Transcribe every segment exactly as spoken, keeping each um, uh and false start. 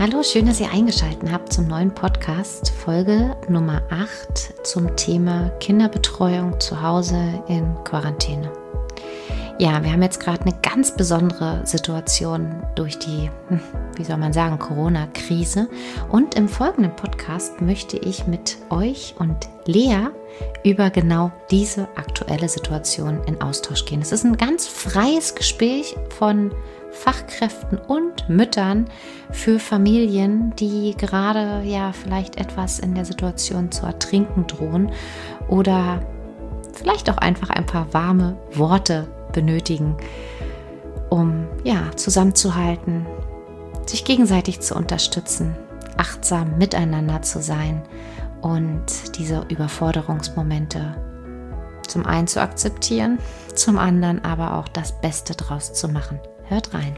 Hallo, schön, dass ihr eingeschaltet habt zum neuen Podcast, Folge Nummer acht zum Thema Kinderbetreuung zu Hause in Quarantäne. Ja, wir haben jetzt gerade eine ganz besondere Situation durch die, wie soll man sagen, Corona-Krise. Und im folgenden Podcast möchte ich mit euch und Lea über genau diese aktuelle Situation in Austausch gehen. Es ist ein ganz freies Gespräch von Fachkräften und Müttern für Familien, die gerade ja vielleicht etwas in der Situation zu ertrinken drohen oder vielleicht auch einfach ein paar warme Worte benötigen, um ja zusammenzuhalten, sich gegenseitig zu unterstützen, achtsam miteinander zu sein und diese Überforderungsmomente zum einen zu akzeptieren, zum anderen aber auch das Beste draus zu machen. Hört rein.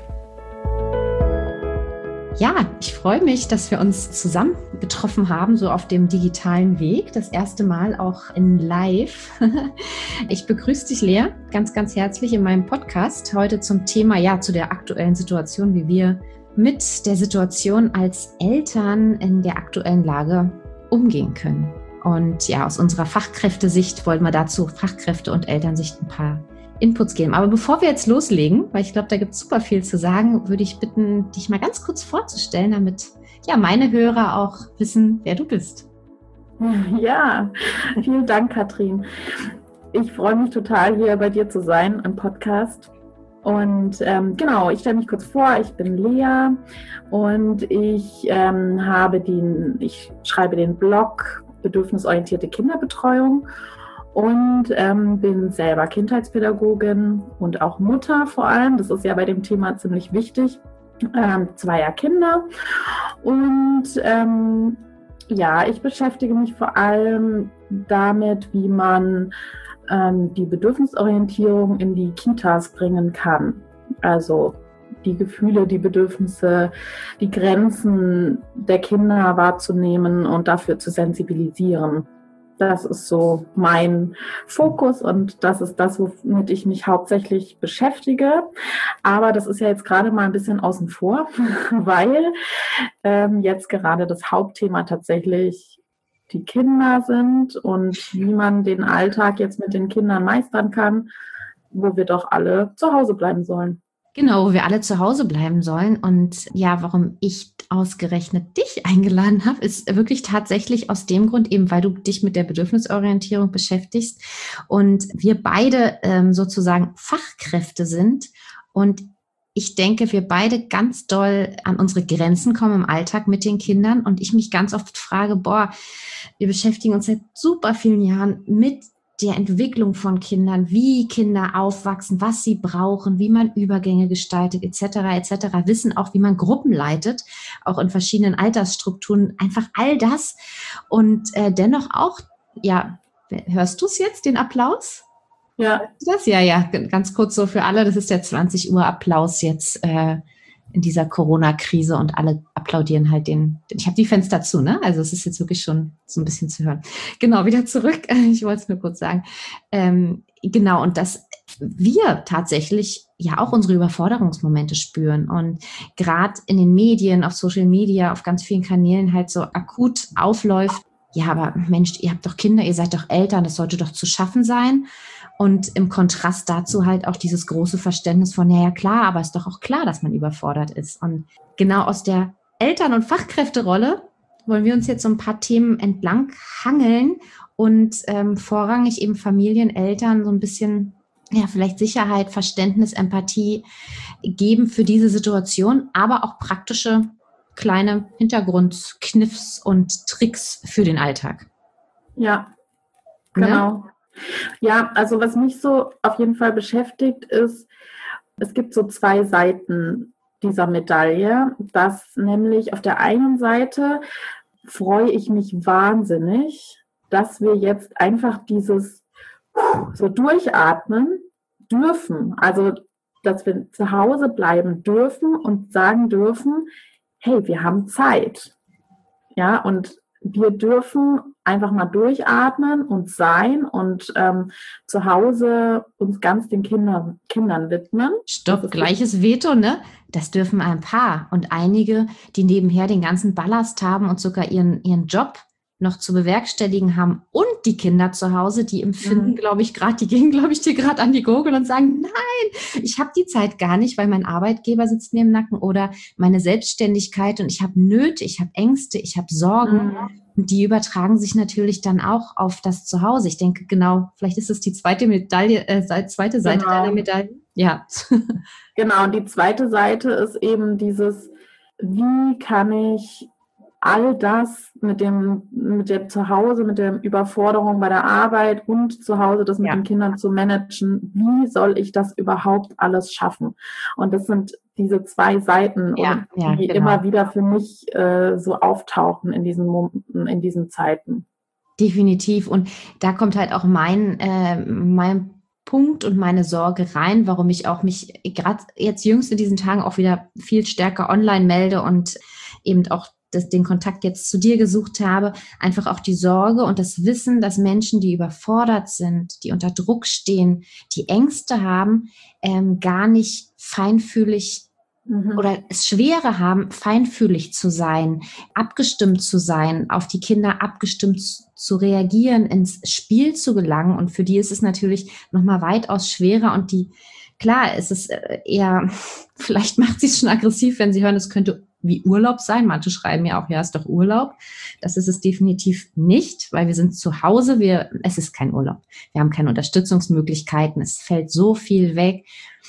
Ja, ich freue mich, dass wir uns zusammen getroffen haben, so auf dem digitalen Weg. Das erste Mal auch in Live. Ich begrüße dich, Lea, ganz, ganz herzlich in meinem Podcast. Heute zum Thema, ja, zu der aktuellen Situation, wie wir mit der Situation als Eltern in der aktuellen Lage umgehen können. Und ja, aus unserer Fachkräftesicht wollen wir dazu Fachkräfte- und Elternsicht ein paar Inputs geben. Aber bevor wir jetzt loslegen, weil ich glaube, da gibt es super viel zu sagen, würde ich bitten, dich mal ganz kurz vorzustellen, damit ja meine Hörer auch wissen, wer du bist. Ja, vielen Dank, Katrin. Ich freue mich total, hier bei dir zu sein im Podcast. Und ähm, genau, ich stelle mich kurz vor, ich bin Lea und ich ähm, habe den, ich schreibe den Blog Bedürfnisorientierte Kinderbetreuung. Und ähm, bin selber Kindheitspädagogin und auch Mutter vor allem. Das ist ja bei dem Thema ziemlich wichtig. Ähm, zweier Kinder. Und ähm, ja, ich beschäftige mich vor allem damit, wie man ähm, die Bedürfnisorientierung in die Kitas bringen kann. Also die Gefühle, die Bedürfnisse, die Grenzen der Kinder wahrzunehmen und dafür zu sensibilisieren. Das ist so mein Fokus und das ist das, womit ich mich hauptsächlich beschäftige. Aber das ist ja jetzt gerade mal ein bisschen außen vor, weil ähm, jetzt gerade das Hauptthema tatsächlich die Kinder sind und wie man den Alltag jetzt mit den Kindern meistern kann, wo wir doch alle zu Hause bleiben sollen. Genau, wo wir alle zu Hause bleiben sollen. Und ja, warum ich ausgerechnet dich eingeladen habe, ist wirklich tatsächlich aus dem Grund, eben weil du dich mit der Bedürfnisorientierung beschäftigst und wir beide ähm, sozusagen Fachkräfte sind. Und ich denke, wir beide ganz doll an unsere Grenzen kommen im Alltag mit den Kindern. Und ich mich ganz oft frage, boah, wir beschäftigen uns seit super vielen Jahren mit der Entwicklung von Kindern, wie Kinder aufwachsen, was sie brauchen, wie man Übergänge gestaltet, et cetera et cetera. Wissen auch, wie man Gruppen leitet, auch in verschiedenen Altersstrukturen, einfach all das. Und äh, dennoch auch, ja, hörst du es jetzt, den Applaus? Ja. Das? Ja, ja, ganz kurz so für alle, das ist der zwanzig Uhr Applaus jetzt äh, in dieser Corona-Krise und alle applaudieren halt den, ich habe die Fenster zu, ne? Also es ist jetzt wirklich schon so ein bisschen zu hören. Genau, wieder zurück. Ich wollte es nur kurz sagen. Ähm, genau, und dass wir tatsächlich ja auch unsere Überforderungsmomente spüren und gerade in den Medien, auf Social Media, auf ganz vielen Kanälen halt so akut aufläuft. Ja, aber Mensch, ihr habt doch Kinder, ihr seid doch Eltern, das sollte doch zu schaffen sein. Und im Kontrast dazu halt auch dieses große Verständnis von, naja klar, aber ist doch auch klar, dass man überfordert ist. Und genau aus der Eltern- und Fachkräfterolle wollen wir uns jetzt so ein paar Themen entlang hangeln und ähm, vorrangig eben Familien, Eltern so ein bisschen, ja, vielleicht Sicherheit, Verständnis, Empathie geben für diese Situation, aber auch praktische kleine Hintergrundkniffs und Tricks für den Alltag. Ja, genau. Ja? Ja, also was mich so auf jeden Fall beschäftigt ist, es gibt so zwei Seiten dieser Medaille, dass nämlich auf der einen Seite freue ich mich wahnsinnig, dass wir jetzt einfach dieses so durchatmen dürfen, also dass wir zu Hause bleiben dürfen und sagen dürfen, hey, wir haben Zeit. Ja, und wir dürfen einfach mal durchatmen und sein und ähm, zu Hause uns ganz den Kindern, Kindern widmen. Stopp, gleiches Veto, ne? Das dürfen ein paar. Und einige, die nebenher den ganzen Ballast haben und sogar ihren, ihren Job noch zu bewerkstelligen haben und die Kinder zu Hause, die empfinden, mhm. glaube ich, gerade, die gehen, glaube ich, dir gerade an die Gurgel und sagen, nein, ich habe die Zeit gar nicht, weil mein Arbeitgeber sitzt mir im Nacken oder meine Selbstständigkeit und ich habe Nöte, ich habe Ängste, ich habe Sorgen. Mhm. Und die übertragen sich natürlich dann auch auf das Zuhause. Ich denke, genau, vielleicht ist es die zweite Medaille, äh, zweite Seite genau. deiner Medaille. Ja. Genau, und die zweite Seite ist eben dieses, wie kann ich all das mit dem, mit dem Zuhause, mit der Überforderung bei der Arbeit und zu Hause das mit ja. den Kindern zu managen, wie soll ich das überhaupt alles schaffen? Und das sind diese zwei Seiten, ja, die ja, genau. immer wieder für mich äh, so auftauchen in diesen Momenten, in diesen Zeiten. Definitiv. Und da kommt halt auch mein, äh, mein Punkt und meine Sorge rein, warum ich auch mich gerade jetzt jüngst in diesen Tagen auch wieder viel stärker online melde und eben auch das, den Kontakt jetzt zu dir gesucht habe, einfach auch die Sorge und das Wissen, dass Menschen, die überfordert sind, die unter Druck stehen, die Ängste haben, ähm, gar nicht feinfühlig mhm. oder es Schwere haben, feinfühlig zu sein, abgestimmt zu sein, auf die Kinder abgestimmt zu, zu reagieren, ins Spiel zu gelangen. Und für die ist es natürlich nochmal weitaus schwerer und die, klar, es ist eher, vielleicht macht sie es schon aggressiv, wenn sie hören, es könnte wie Urlaub sein. Manche schreiben ja auch, ja, ist doch Urlaub. Das ist es definitiv nicht, weil wir sind zu Hause. Wir, es ist kein Urlaub. Wir haben keine Unterstützungsmöglichkeiten. Es fällt so viel weg.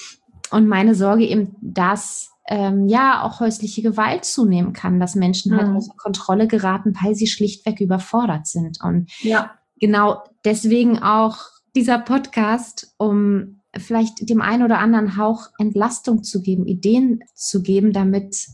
Und meine Sorge eben, dass ähm, ja auch häusliche Gewalt zunehmen kann, dass Menschen mhm. halt außer Kontrolle geraten, weil sie schlichtweg überfordert sind. Und ja. genau deswegen auch dieser Podcast, um vielleicht dem einen oder anderen Hauch Entlastung zu geben, Ideen zu geben, damit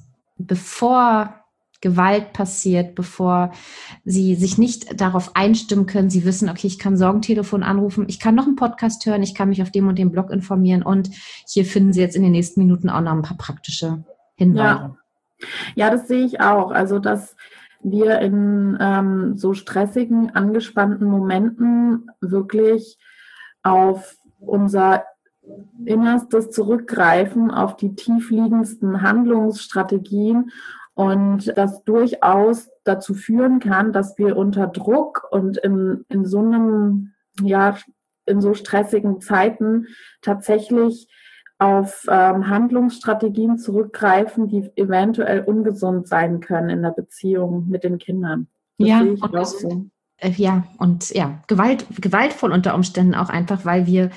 bevor Gewalt passiert, bevor sie sich nicht darauf einstimmen können, sie wissen, okay, ich kann Sorgentelefon anrufen, ich kann noch einen Podcast hören, ich kann mich auf dem und dem Blog informieren und hier finden Sie jetzt in den nächsten Minuten auch noch ein paar praktische Hinweise. Ja, ja, das sehe ich auch. Also, dass wir in ähm, so stressigen, angespannten Momenten wirklich auf unser Innerstes zurückgreifen, auf die tiefliegendsten Handlungsstrategien und das durchaus dazu führen kann, dass wir unter Druck und in, in so einem, ja, in so stressigen Zeiten tatsächlich auf ähm, Handlungsstrategien zurückgreifen, die eventuell ungesund sein können in der Beziehung mit den Kindern. Das ja, sehe ich und auch so. Äh, ja, und ja, Gewalt, gewaltvoll unter Umständen auch einfach, weil wir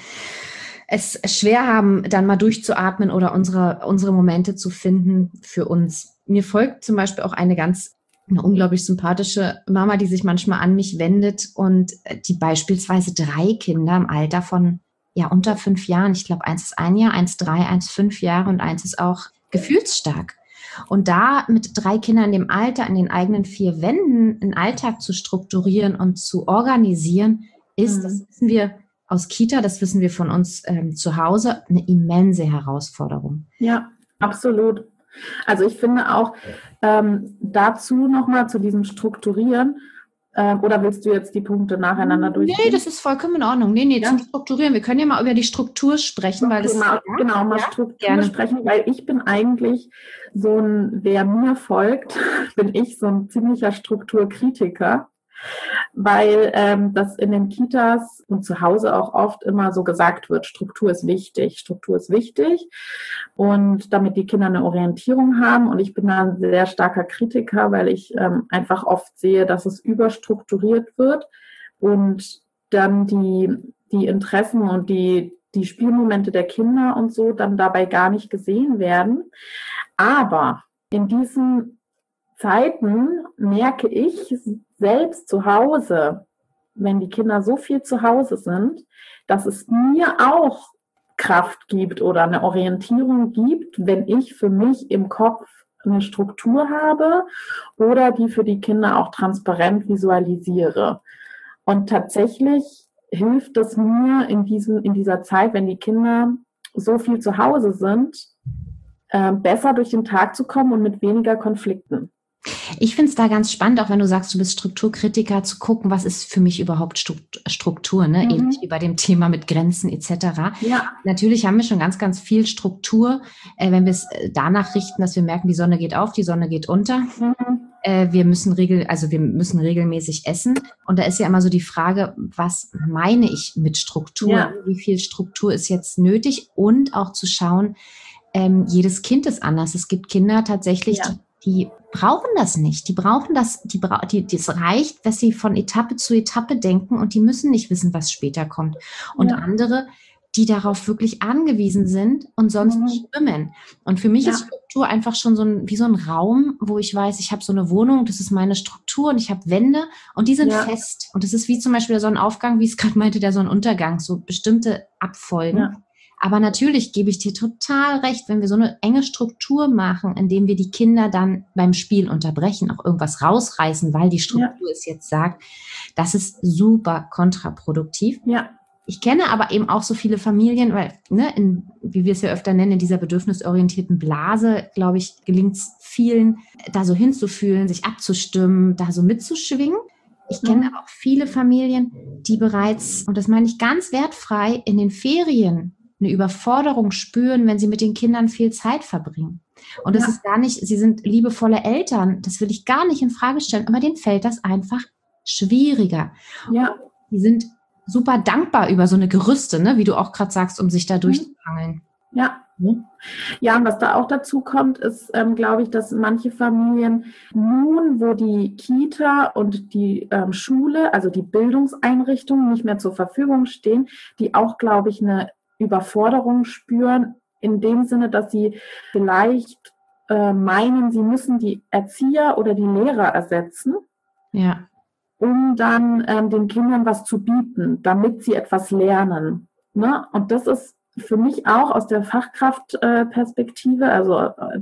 es schwer haben, dann mal durchzuatmen oder unsere, unsere Momente zu finden für uns. Mir folgt zum Beispiel auch eine ganz, eine unglaublich sympathische Mama, die sich manchmal an mich wendet und die beispielsweise drei Kinder im Alter von, ja, unter fünf Jahren, ich glaube, eins ist ein Jahr, eins drei, eins fünf Jahre und eins ist auch gefühlsstark. Und da mit drei Kindern in dem Alter, in den eigenen vier Wänden, einen Alltag zu strukturieren und zu organisieren, ist, mhm. das wissen wir aus Kita, das wissen wir von uns ähm, zu Hause, eine immense Herausforderung. Ja, absolut. Also ich finde auch ähm, dazu nochmal zu diesem Strukturieren, ähm, oder willst du jetzt die Punkte nacheinander durchgehen? Nee, das ist vollkommen in Ordnung. Nee, nee, ja? zum Strukturieren. Wir können ja mal über die Struktur sprechen, okay, weil das... Mal, ja, genau, mal ja, Struktur gerne. sprechen, weil ich bin eigentlich so ein, wer mir folgt, bin ich so ein ziemlicher Strukturkritiker. Weil ähm, das in den Kitas und zu Hause auch oft immer so gesagt wird, Struktur ist wichtig, Struktur ist wichtig und damit die Kinder eine Orientierung haben und ich bin da ein sehr starker Kritiker, weil ich ähm, einfach oft sehe, dass es überstrukturiert wird und dann die, die Interessen und die, die Spielmomente der Kinder und so dann dabei gar nicht gesehen werden. Aber in diesen Zeiten merke ich selbst zu Hause, wenn die Kinder so viel zu Hause sind, dass es mir auch Kraft gibt oder eine Orientierung gibt, wenn ich für mich im Kopf eine Struktur habe oder die für die Kinder auch transparent visualisiere. Und tatsächlich hilft es mir in, diesem, in dieser Zeit, wenn die Kinder so viel zu Hause sind, äh, besser durch den Tag zu kommen und mit weniger Konflikten. Ich finde es da ganz spannend, auch wenn du sagst, du bist Strukturkritiker, zu gucken, was ist für mich überhaupt Struktur, ne? Mhm. Ähnlich wie bei dem Thema mit Grenzen et cetera. Ja. Natürlich haben wir schon ganz, ganz viel Struktur, äh, wenn wir es danach richten, dass wir merken, die Sonne geht auf, die Sonne geht unter. Mhm. Äh, wir müssen regel, also wir müssen regelmäßig essen. Und da ist ja immer so die Frage, was meine ich mit Struktur? Ja. Wie viel Struktur ist jetzt nötig? Und auch zu schauen, ähm, jedes Kind ist anders. Es gibt Kinder tatsächlich, ja. die Die brauchen das nicht. Die brauchen das, die, bra- die, das reicht, dass sie von Etappe zu Etappe denken und die müssen nicht wissen, was später kommt. Und ja. andere, die darauf wirklich angewiesen sind und sonst mhm. schwimmen. Und für mich ja. ist Struktur einfach schon so ein, wie so ein Raum, wo ich weiß, ich habe so eine Wohnung, das ist meine Struktur und ich habe Wände und die sind ja. fest. Und das ist wie zum Beispiel der Sonnenaufgang, wie ich es gerade meinte, der Sonnenuntergang, so bestimmte Abfolgen. Ja. Aber natürlich gebe ich dir total recht, wenn wir so eine enge Struktur machen, indem wir die Kinder dann beim Spiel unterbrechen, auch irgendwas rausreißen, weil die Struktur ja. es jetzt sagt, das ist super kontraproduktiv. Ja. Ich kenne aber eben auch so viele Familien, weil, ne, in, wie wir es ja öfter nennen, in dieser bedürfnisorientierten Blase, glaube ich, gelingt es vielen, da so hinzufühlen, sich abzustimmen, da so mitzuschwingen. Ich kenne aber auch viele Familien, die bereits, und das meine ich ganz wertfrei, in den Ferien eine Überforderung spüren, wenn sie mit den Kindern viel Zeit verbringen. Und das ja. ist gar nicht, sie sind liebevolle Eltern, das will ich gar nicht in Frage stellen, aber denen fällt das einfach schwieriger. Ja. Die sind super dankbar über so eine Gerüste, ne, wie du auch gerade sagst, um sich da durchzuhangeln. Ja. Mhm. Ja, und was da auch dazu kommt, ist, ähm, glaube ich, dass manche Familien nun, wo die Kita und die ähm, Schule, also die Bildungseinrichtungen nicht mehr zur Verfügung stehen, die auch, glaube ich, eine Überforderung spüren, in dem Sinne, dass sie vielleicht äh, meinen, sie müssen die Erzieher oder die Lehrer ersetzen, ja. um dann ähm, den Kindern was zu bieten, damit sie etwas lernen. Ne? Und das ist für mich auch aus der Fachkraftperspektive, also äh,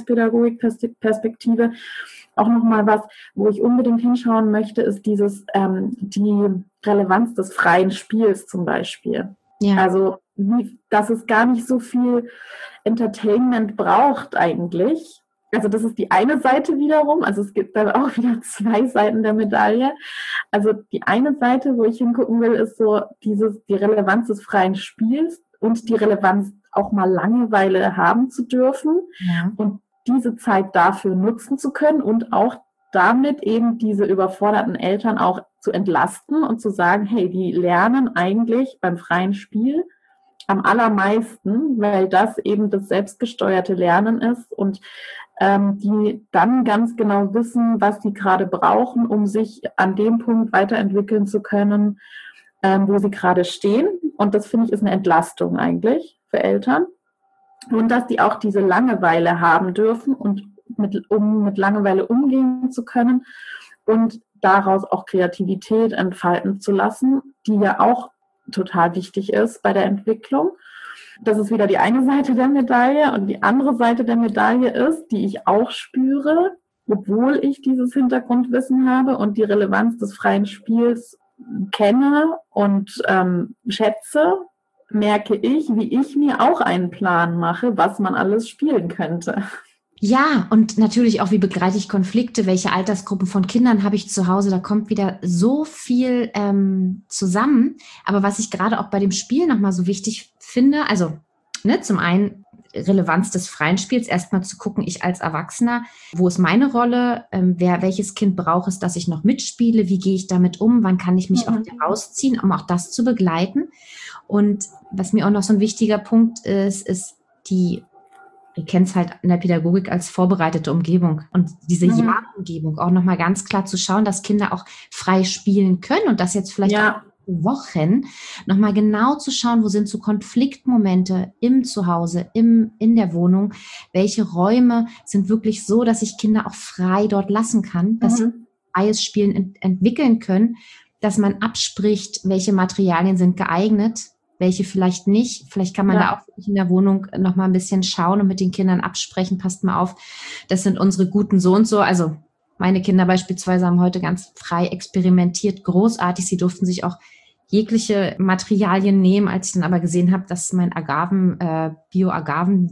Kindheitspädagogik-Perspektive, auch nochmal was, wo ich unbedingt hinschauen möchte, ist dieses ähm, die Relevanz des freien Spiels zum Beispiel. Ja. Also, wie, dass es gar nicht so viel Entertainment braucht eigentlich. Also das ist die eine Seite wiederum. Also es gibt dann auch wieder zwei Seiten der Medaille. Also die eine Seite, wo ich hingucken will, ist so dieses die Relevanz des freien Spiels und die Relevanz auch mal Langeweile haben zu dürfen ja. und diese Zeit dafür nutzen zu können und auch damit eben diese überforderten Eltern auch zu entlasten und zu sagen, hey, die lernen eigentlich beim freien Spiel am allermeisten, weil das eben das selbstgesteuerte Lernen ist und ähm, die dann ganz genau wissen, was die gerade brauchen, um sich an dem Punkt weiterentwickeln zu können, ähm, wo sie gerade stehen. Und das, finde ich, ist eine Entlastung eigentlich für Eltern. Und dass die auch diese Langeweile haben dürfen und mit, um mit Langeweile umgehen zu können und daraus auch Kreativität entfalten zu lassen, die ja auch total wichtig ist bei der Entwicklung. Das ist wieder die eine Seite der Medaille. Und die andere Seite der Medaille ist, die ich auch spüre, obwohl ich dieses Hintergrundwissen habe und die Relevanz des freien Spiels kenne und ähm, schätze, merke ich, wie ich mir auch einen Plan mache, was man alles spielen könnte. Ja, und natürlich auch, wie begleite ich Konflikte, welche Altersgruppen von Kindern habe ich zu Hause, da kommt wieder so viel ähm, zusammen. Aber was ich gerade auch bei dem Spiel nochmal so wichtig finde, also ne, zum einen Relevanz des freien Spiels, erstmal zu gucken, ich als Erwachsener, wo ist meine Rolle, ähm, wer, welches Kind braucht es, dass ich noch mitspiele, wie gehe ich damit um, wann kann ich mich mhm. auch rausziehen, um auch das zu begleiten. Und was mir auch noch so ein wichtiger Punkt ist, ist die ihr kennt es halt in der Pädagogik als vorbereitete Umgebung und diese mhm. Ja-Umgebung auch nochmal ganz klar zu schauen, dass Kinder auch frei spielen können und das jetzt vielleicht ja. auch Wochen nochmal genau zu schauen, wo sind so Konfliktmomente im Zuhause, im, in der Wohnung, welche Räume sind wirklich so, dass ich Kinder auch frei dort lassen kann, dass mhm. sie freies Spielen ent- entwickeln können, dass man abspricht, welche Materialien sind geeignet, welche vielleicht nicht. Vielleicht kann man ja. da auch in der Wohnung noch mal ein bisschen schauen und mit den Kindern absprechen. Passt mal auf, das sind unsere guten so und so. Also meine Kinder beispielsweise haben heute ganz frei experimentiert, großartig. Sie durften sich auch jegliche Materialien nehmen. Als ich dann aber gesehen habe, dass mein Agaven, äh, Bio-Agaven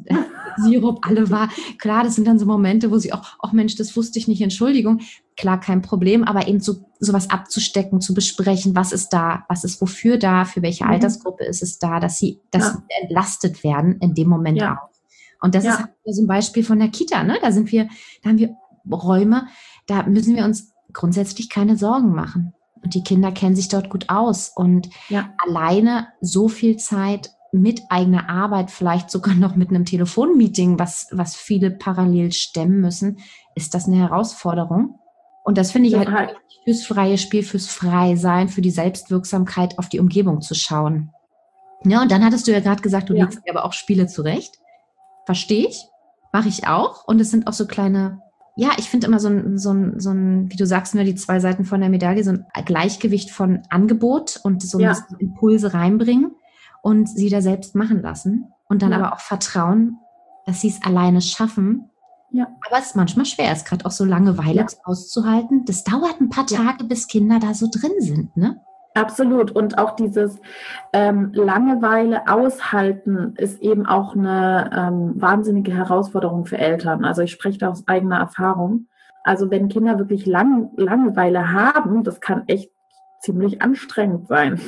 Sirup, alle war. Klar, das sind dann so Momente, wo sie auch, ach Mensch, das wusste ich nicht, Entschuldigung. Klar, kein Problem, aber eben so sowas abzustecken, zu besprechen, was ist da, was ist wofür da, für welche Mhm. Altersgruppe ist es da, dass sie, dass Ja. sie entlastet werden in dem Moment Ja. auch. Und das Ja. ist halt so ein Beispiel von der Kita, ne? Da sind wir, da haben wir Räume, da müssen wir uns grundsätzlich keine Sorgen machen. Und die Kinder kennen sich dort gut aus. Und Ja. alleine so viel Zeit mit eigener Arbeit, vielleicht sogar noch mit einem Telefonmeeting, was, was viele parallel stemmen müssen, ist das eine Herausforderung. Und das finde ich Das halt halt- fürs freie Spiel, fürs Freisein, für die Selbstwirksamkeit auf die Umgebung zu schauen. Ja, und dann hattest du ja gerade gesagt, du Ja. legst dir aber auch Spiele zurecht. Verstehe ich, mache ich auch. Und es sind auch so kleine, ja, ich finde immer so ein, so ein, so ein, wie du sagst, nur die zwei Seiten von der Medaille, so ein Gleichgewicht von Angebot und so ein Ja. bisschen Impulse reinbringen und sie da selbst machen lassen. Und dann Ja. aber auch vertrauen, dass sie es alleine schaffen. Ja. Aber es ist manchmal schwer, es ist gerade auch so Langeweile Ja. auszuhalten. Das dauert ein paar Ja. Tage, bis Kinder da so drin sind, ne? Absolut. Und auch dieses ähm, Langeweile aushalten ist eben auch eine ähm, wahnsinnige Herausforderung für Eltern. Also ich spreche da aus eigener Erfahrung. Also wenn Kinder wirklich lang, Langeweile haben, das kann echt ziemlich anstrengend sein.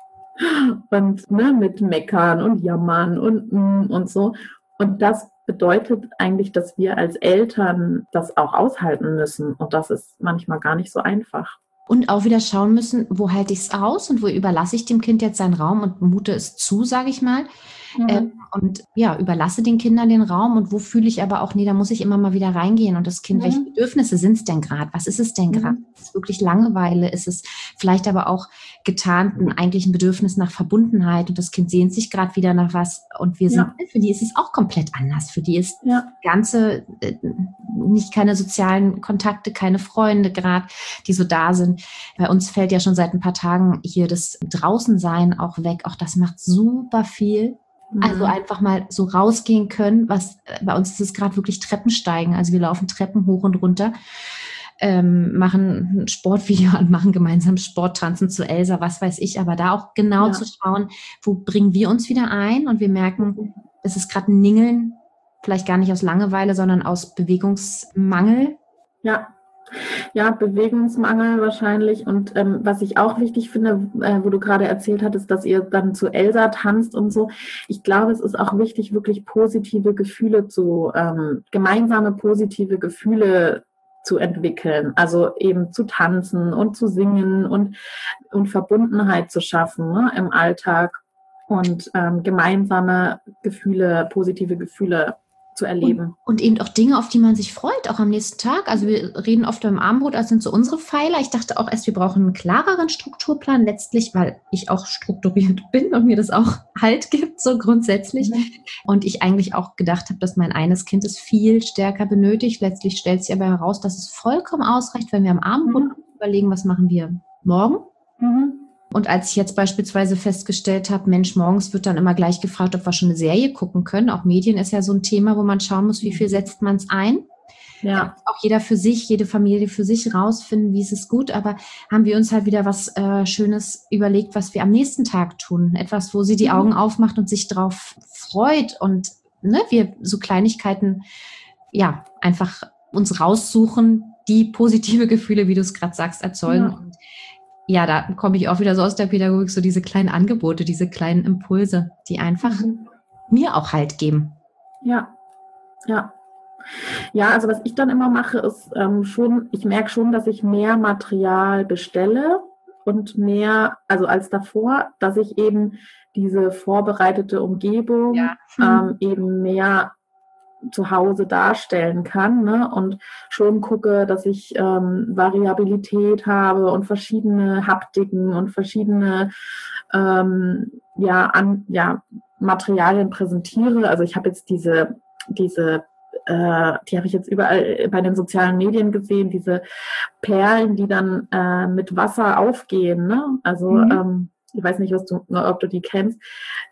Und ne, mit Meckern und Jammern und mm, und so. Und das bedeutet eigentlich, dass wir als Eltern das auch aushalten müssen. Und das ist manchmal gar nicht so einfach. Und auch wieder schauen müssen, wo halte ich es aus und wo überlasse ich dem Kind jetzt seinen Raum und mute es zu, sage ich mal. Mhm. Ähm, und ja, überlasse den Kindern den Raum und wo fühle ich aber auch, nee, da muss ich immer mal wieder reingehen und das Kind, Mhm. welche Bedürfnisse sind es denn gerade? Was ist es denn Mhm. gerade? Ist es wirklich Langeweile? Ist es vielleicht aber auch getarnt ein eigentlich ein Bedürfnis nach Verbundenheit und das Kind sehnt sich gerade wieder nach was und wir sind, Ja. für die ist es auch komplett anders. Für die ist Ja. ganze, äh, nicht keine sozialen Kontakte, keine Freunde gerade, die so da sind. Bei uns fällt ja schon seit ein paar Tagen hier das Draußensein auch weg. Auch das macht super viel. Also Mhm. einfach mal so rausgehen können, was bei uns ist es gerade wirklich Treppensteigen. Also wir laufen Treppen hoch und runter, ähm, machen ein Sportvideo an, machen gemeinsam Sport, tanzen zu Elsa, was weiß ich. Aber da auch genau Ja. zu schauen, wo bringen wir uns wieder ein und wir merken, es ist gerade ein Ningeln, vielleicht gar nicht aus Langeweile, sondern aus Bewegungsmangel. Ja. Ja, Bewegungsmangel wahrscheinlich. Und ähm, was ich auch wichtig finde, äh, wo du gerade erzählt hattest, dass ihr dann zu Elsa tanzt und so. Ich glaube, es ist auch wichtig, wirklich positive Gefühle zu, ähm, gemeinsame positive Gefühle zu entwickeln. Also eben zu tanzen und zu singen und, und Verbundenheit zu schaffen, ne, im Alltag und ähm, gemeinsame Gefühle, positive Gefühle zu erleben. Und, und eben auch Dinge, auf die man sich freut, auch am nächsten Tag. Also wir reden oft beim Abendbrot, das sind so unsere Pfeiler. Ich dachte auch erst, wir brauchen einen klareren Strukturplan, letztlich, weil ich auch strukturiert bin und mir das auch Halt gibt, so grundsätzlich. Mhm. Und ich eigentlich auch gedacht habe, dass mein eines Kind es viel stärker benötigt. Letztlich stellt sich aber heraus, dass es vollkommen ausreicht, wenn wir am Abendbrot Mhm. überlegen, was machen wir morgen. Mhm. Und als ich jetzt beispielsweise festgestellt habe, Mensch, morgens wird dann immer gleich gefragt, ob wir schon eine Serie gucken können. Auch Medien ist ja so ein Thema, wo man schauen muss, wie viel setzt man es ein. Ja. Auch jeder für sich, jede Familie für sich rausfinden, wie ist es gut. Aber haben wir uns halt wieder was äh, Schönes überlegt, was wir am nächsten Tag tun. Etwas, wo sie die Mhm. Augen aufmacht und sich drauf freut. Und ne, wir so Kleinigkeiten, ja, einfach uns raussuchen, die positive Gefühle, wie du es gerade sagst, erzeugen. Ja. Und ja, da komme ich auch wieder so aus der Pädagogik, so diese kleinen Angebote, diese kleinen Impulse, die einfach Mhm. mir auch Halt geben. Ja, ja. Ja, also was ich dann immer mache, ist ähm, schon, ich merke schon, dass ich mehr Material bestelle und mehr, also als davor, dass ich eben diese vorbereitete Umgebung Ja. ähm, eben mehr zu Hause darstellen kann, ne? Und schon gucke, dass ich ähm, Variabilität habe und verschiedene Haptiken und verschiedene ähm, ja, an, ja, Materialien präsentiere. Also ich habe jetzt diese, diese äh, die habe ich jetzt überall bei den sozialen Medien gesehen, diese Perlen, die dann äh, mit Wasser aufgehen, ne? Also Mhm. ähm, ich weiß nicht, was du, ob du die kennst.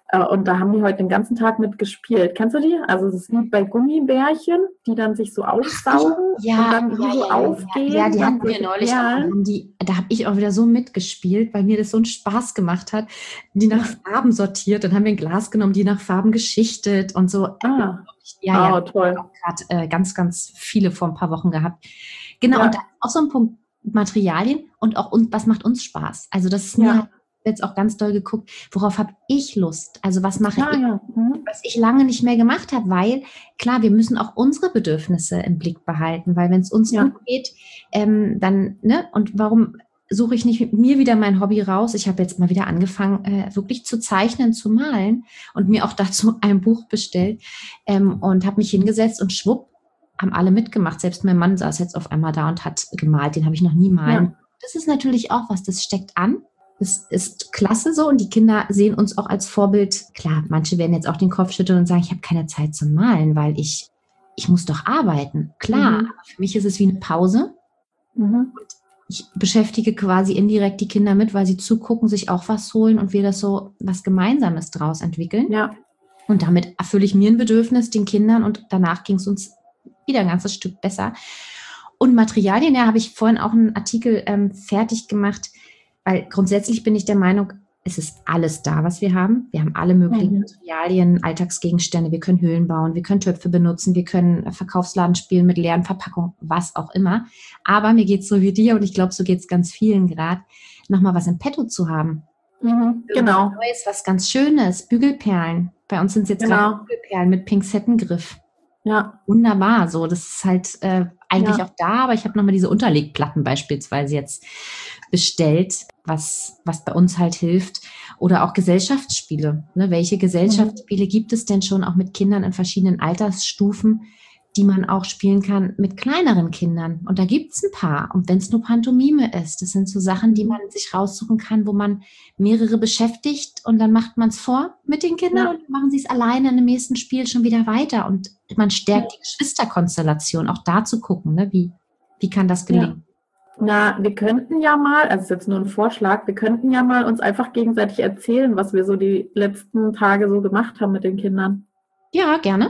Und da haben die heute den ganzen Tag mit gespielt. Kennst du die? Also es ist wie bei Gummibärchen, die dann sich so aufsaugen ja, und dann ja, so ja, aufgehen. Ja, die dann hatten wir solche neulich auch. Perlen. Die, da habe ich auch wieder so mitgespielt, weil mir das so einen Spaß gemacht hat, die nach Farben sortiert. Dann haben wir ein Glas genommen, die nach Farben geschichtet und so. Ah, ja, ja, oh, toll. Gerade äh, ganz, ganz viele vor ein paar Wochen gehabt. Genau, Ja. und da auch so ein Punkt Materialien und auch uns, was macht uns Spaß? Also das ist Ja. mir jetzt auch ganz doll geguckt, worauf habe ich Lust? Also was mache Ah, ich, ja. Mhm. was ich lange nicht mehr gemacht habe, weil klar, wir müssen auch unsere Bedürfnisse im Blick behalten, weil wenn es uns Ja. gut geht, ähm, dann, ne, und warum suche ich nicht mit mir wieder mein Hobby raus? Ich habe jetzt mal wieder angefangen, äh, wirklich zu zeichnen, zu malen und mir auch dazu ein Buch bestellt ähm, und habe mich hingesetzt und schwupp, haben alle mitgemacht. Selbst mein Mann saß jetzt auf einmal da und hat gemalt. Den habe ich noch nie malen. Ja. Das ist natürlich auch was, das steckt an. Das ist klasse so und die Kinder sehen uns auch als Vorbild. Klar, manche werden jetzt auch den Kopf schütteln und sagen, ich habe keine Zeit zum Malen, weil ich, ich muss doch arbeiten. Klar, Mhm. aber für mich ist es wie eine Pause. Mhm. Ich beschäftige quasi indirekt die Kinder mit, weil sie zugucken, sich auch was holen und wir das so was Gemeinsames draus entwickeln. Ja. Und damit erfülle ich mir ein Bedürfnis, den Kindern, und danach ging es uns wieder ein ganzes Stück besser. Und Materialien, ja, habe ich vorhin auch einen Artikel ähm, fertig gemacht, weil grundsätzlich bin ich der Meinung, es ist alles da, was wir haben. Wir haben alle möglichen Mhm. Materialien, Alltagsgegenstände, wir können Höhlen bauen, wir können Töpfe benutzen, wir können Verkaufsladen spielen mit leeren Verpackungen, was auch immer. Aber mir geht es so wie dir und ich glaube, so geht es ganz vielen gerade, nochmal was im Petto zu haben. Mhm. Genau. Was Neues, was ganz Schönes, Bügelperlen. Bei uns sind es jetzt Genau. gerade Bügelperlen mit Pinzettengriff. Ja. Wunderbar, so, das ist halt äh, eigentlich Ja. auch da, aber ich habe nochmal diese Unterlegplatten beispielsweise jetzt bestellt, was, was bei uns halt hilft. Oder auch Gesellschaftsspiele. Ne? Welche Gesellschaftsspiele gibt es denn schon auch mit Kindern in verschiedenen Altersstufen, die man auch spielen kann mit kleineren Kindern? Und da gibt es ein paar. Und wenn es nur Pantomime ist, das sind so Sachen, die man sich raussuchen kann, wo man mehrere beschäftigt und dann macht man es vor mit den Kindern Ja. und dann machen sie es alleine in dem nächsten Spiel schon wieder weiter. Und man stärkt die Geschwisterkonstellation, auch da zu gucken, ne? wie, wie kann das gelingen? Na, wir könnten ja mal, also es ist jetzt nur ein Vorschlag, wir könnten ja mal uns einfach gegenseitig erzählen, was wir so die letzten Tage so gemacht haben mit den Kindern. Ja, gerne.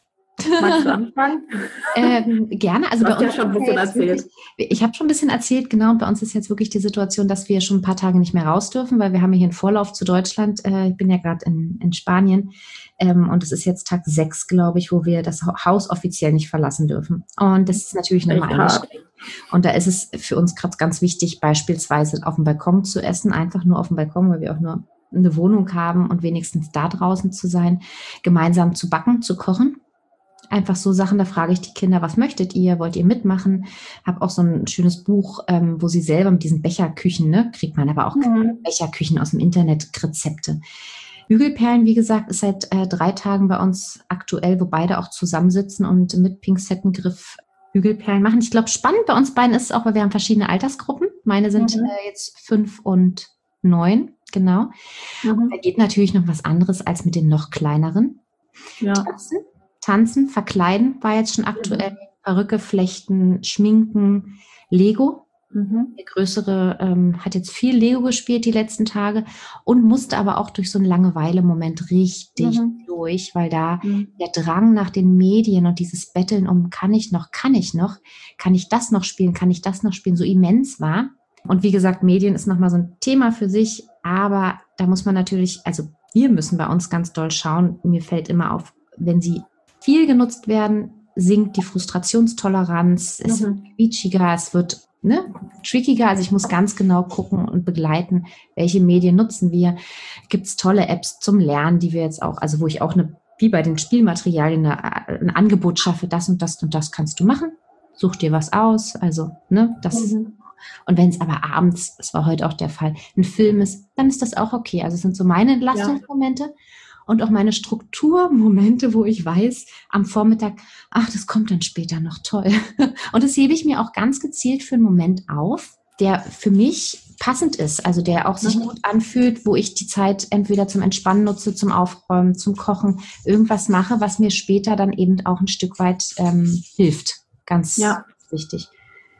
Magst du anfangen? ähm, gerne. Also Du bei hast ja uns schon ein ist bisschen ja jetzt erzählt. wirklich, ich habe schon ein bisschen erzählt, genau. Und bei uns ist jetzt wirklich die Situation, dass wir schon ein paar Tage nicht mehr raus dürfen, weil wir haben ja hier einen Vorlauf zu Deutschland. Äh, ich bin ja gerade in, in Spanien ähm, und es ist jetzt Tag sechs, glaube ich, wo wir das Haus offiziell nicht verlassen dürfen. Und das ist natürlich nochmal Echt hart. eingeschränkt. Und da ist es für uns gerade ganz wichtig, beispielsweise auf dem Balkon zu essen, einfach nur auf dem Balkon, weil wir auch nur eine Wohnung haben und wenigstens da draußen zu sein, gemeinsam zu backen, zu kochen. Einfach so Sachen, da frage ich die Kinder, was möchtet ihr? Wollt ihr mitmachen? Habe auch so ein schönes Buch, ähm, wo sie selber mit diesen Becherküchen, ne, kriegt man aber auch Mhm. Becherküchen aus dem Internet, Rezepte. Bügelperlen, wie gesagt, ist seit äh, drei Tagen bei uns aktuell, wo beide auch zusammensitzen und mit Pinzettengriff Bügelperlen machen. Ich glaube, spannend bei uns beiden ist es auch, weil wir haben verschiedene Altersgruppen. Meine sind Mhm. äh, jetzt fünf und neun, genau. Mhm. Da geht natürlich noch was anderes als mit den noch kleineren. Ja. Tanzen, tanzen, verkleiden war jetzt schon aktuell. Perücke, Flechten, Schminken, Lego. Mhm. Der Größere ähm, hat jetzt viel Lego gespielt die letzten Tage und musste aber auch durch so einen Langeweile-Moment richtig Mhm. durch, weil da Mhm. der Drang nach den Medien und dieses Betteln um, kann ich noch, kann ich noch, kann ich das noch spielen, kann ich das noch spielen, so immens war. Und wie gesagt, Medien ist nochmal so ein Thema für sich, aber da muss man natürlich, also wir müssen bei uns ganz doll schauen. Mir fällt immer auf, wenn sie viel genutzt werden, sinkt die Frustrationstoleranz, es wird Mhm. quietschiger, es wird ne, trickiger. Also ich muss ganz genau gucken und begleiten, welche Medien nutzen wir. Gibt es tolle Apps zum Lernen, die wir jetzt auch, also wo ich auch eine, wie bei den Spielmaterialien, eine, ein Angebot schaffe, das und das und das kannst du machen. Such dir was aus. Also, ne, das. Mhm. Und wenn es aber abends, das war heute auch der Fall, ein Film ist, dann ist das auch okay. Also es sind so meine Entlastungsmomente und auch meine Strukturmomente, wo ich weiß, am Vormittag, ach, das kommt dann später noch, toll. Und das hebe ich mir auch ganz gezielt für einen Moment auf, der für mich passend ist, also der auch sich Mhm. gut anfühlt, wo ich die Zeit entweder zum Entspannen nutze, zum Aufräumen, zum Kochen, irgendwas mache, was mir später dann eben auch ein Stück weit ähm, hilft. Ganz Ja. wichtig.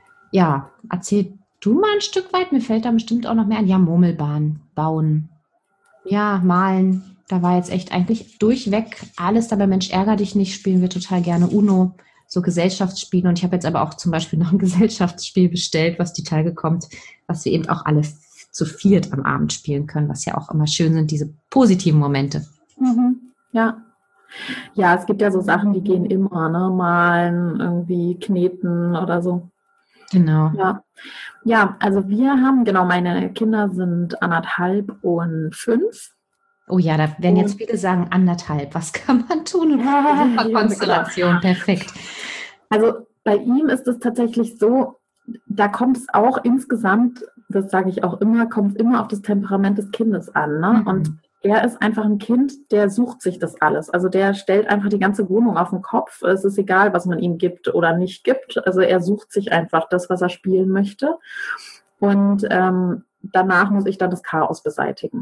Ja, erzähl du mal ein Stück weit, mir fällt da bestimmt auch noch mehr an. Ja, Murmelbahn bauen, ja, malen. Da war jetzt echt eigentlich durchweg alles dabei. Mensch, ärger dich nicht, spielen wir total gerne Uno, so Gesellschaftsspiele. Und ich habe jetzt aber auch zum Beispiel noch ein Gesellschaftsspiel bestellt, was die Tage kommt, was wir eben auch alle f- zu viert am Abend spielen können, was ja auch immer schön sind, diese positiven Momente. Mhm. Ja. Ja, es gibt ja so Sachen, die gehen immer, ne? Malen, irgendwie kneten oder so. Genau. Ja. Ja, also wir haben, genau, meine Kinder sind anderthalb und fünf. Oh ja, da werden jetzt viele sagen, anderthalb. Was kann man tun? Super Konstellation, perfekt. Also bei ihm ist es tatsächlich so, da kommt es auch insgesamt, das sage ich auch immer, kommt es immer auf das Temperament des Kindes an. Ne? Mhm. Und er ist einfach ein Kind, der sucht sich das alles. Also der stellt einfach die ganze Wohnung auf den Kopf. Es ist egal, was man ihm gibt oder nicht gibt. Also er sucht sich einfach das, was er spielen möchte. Und ähm, danach muss ich dann das Chaos beseitigen.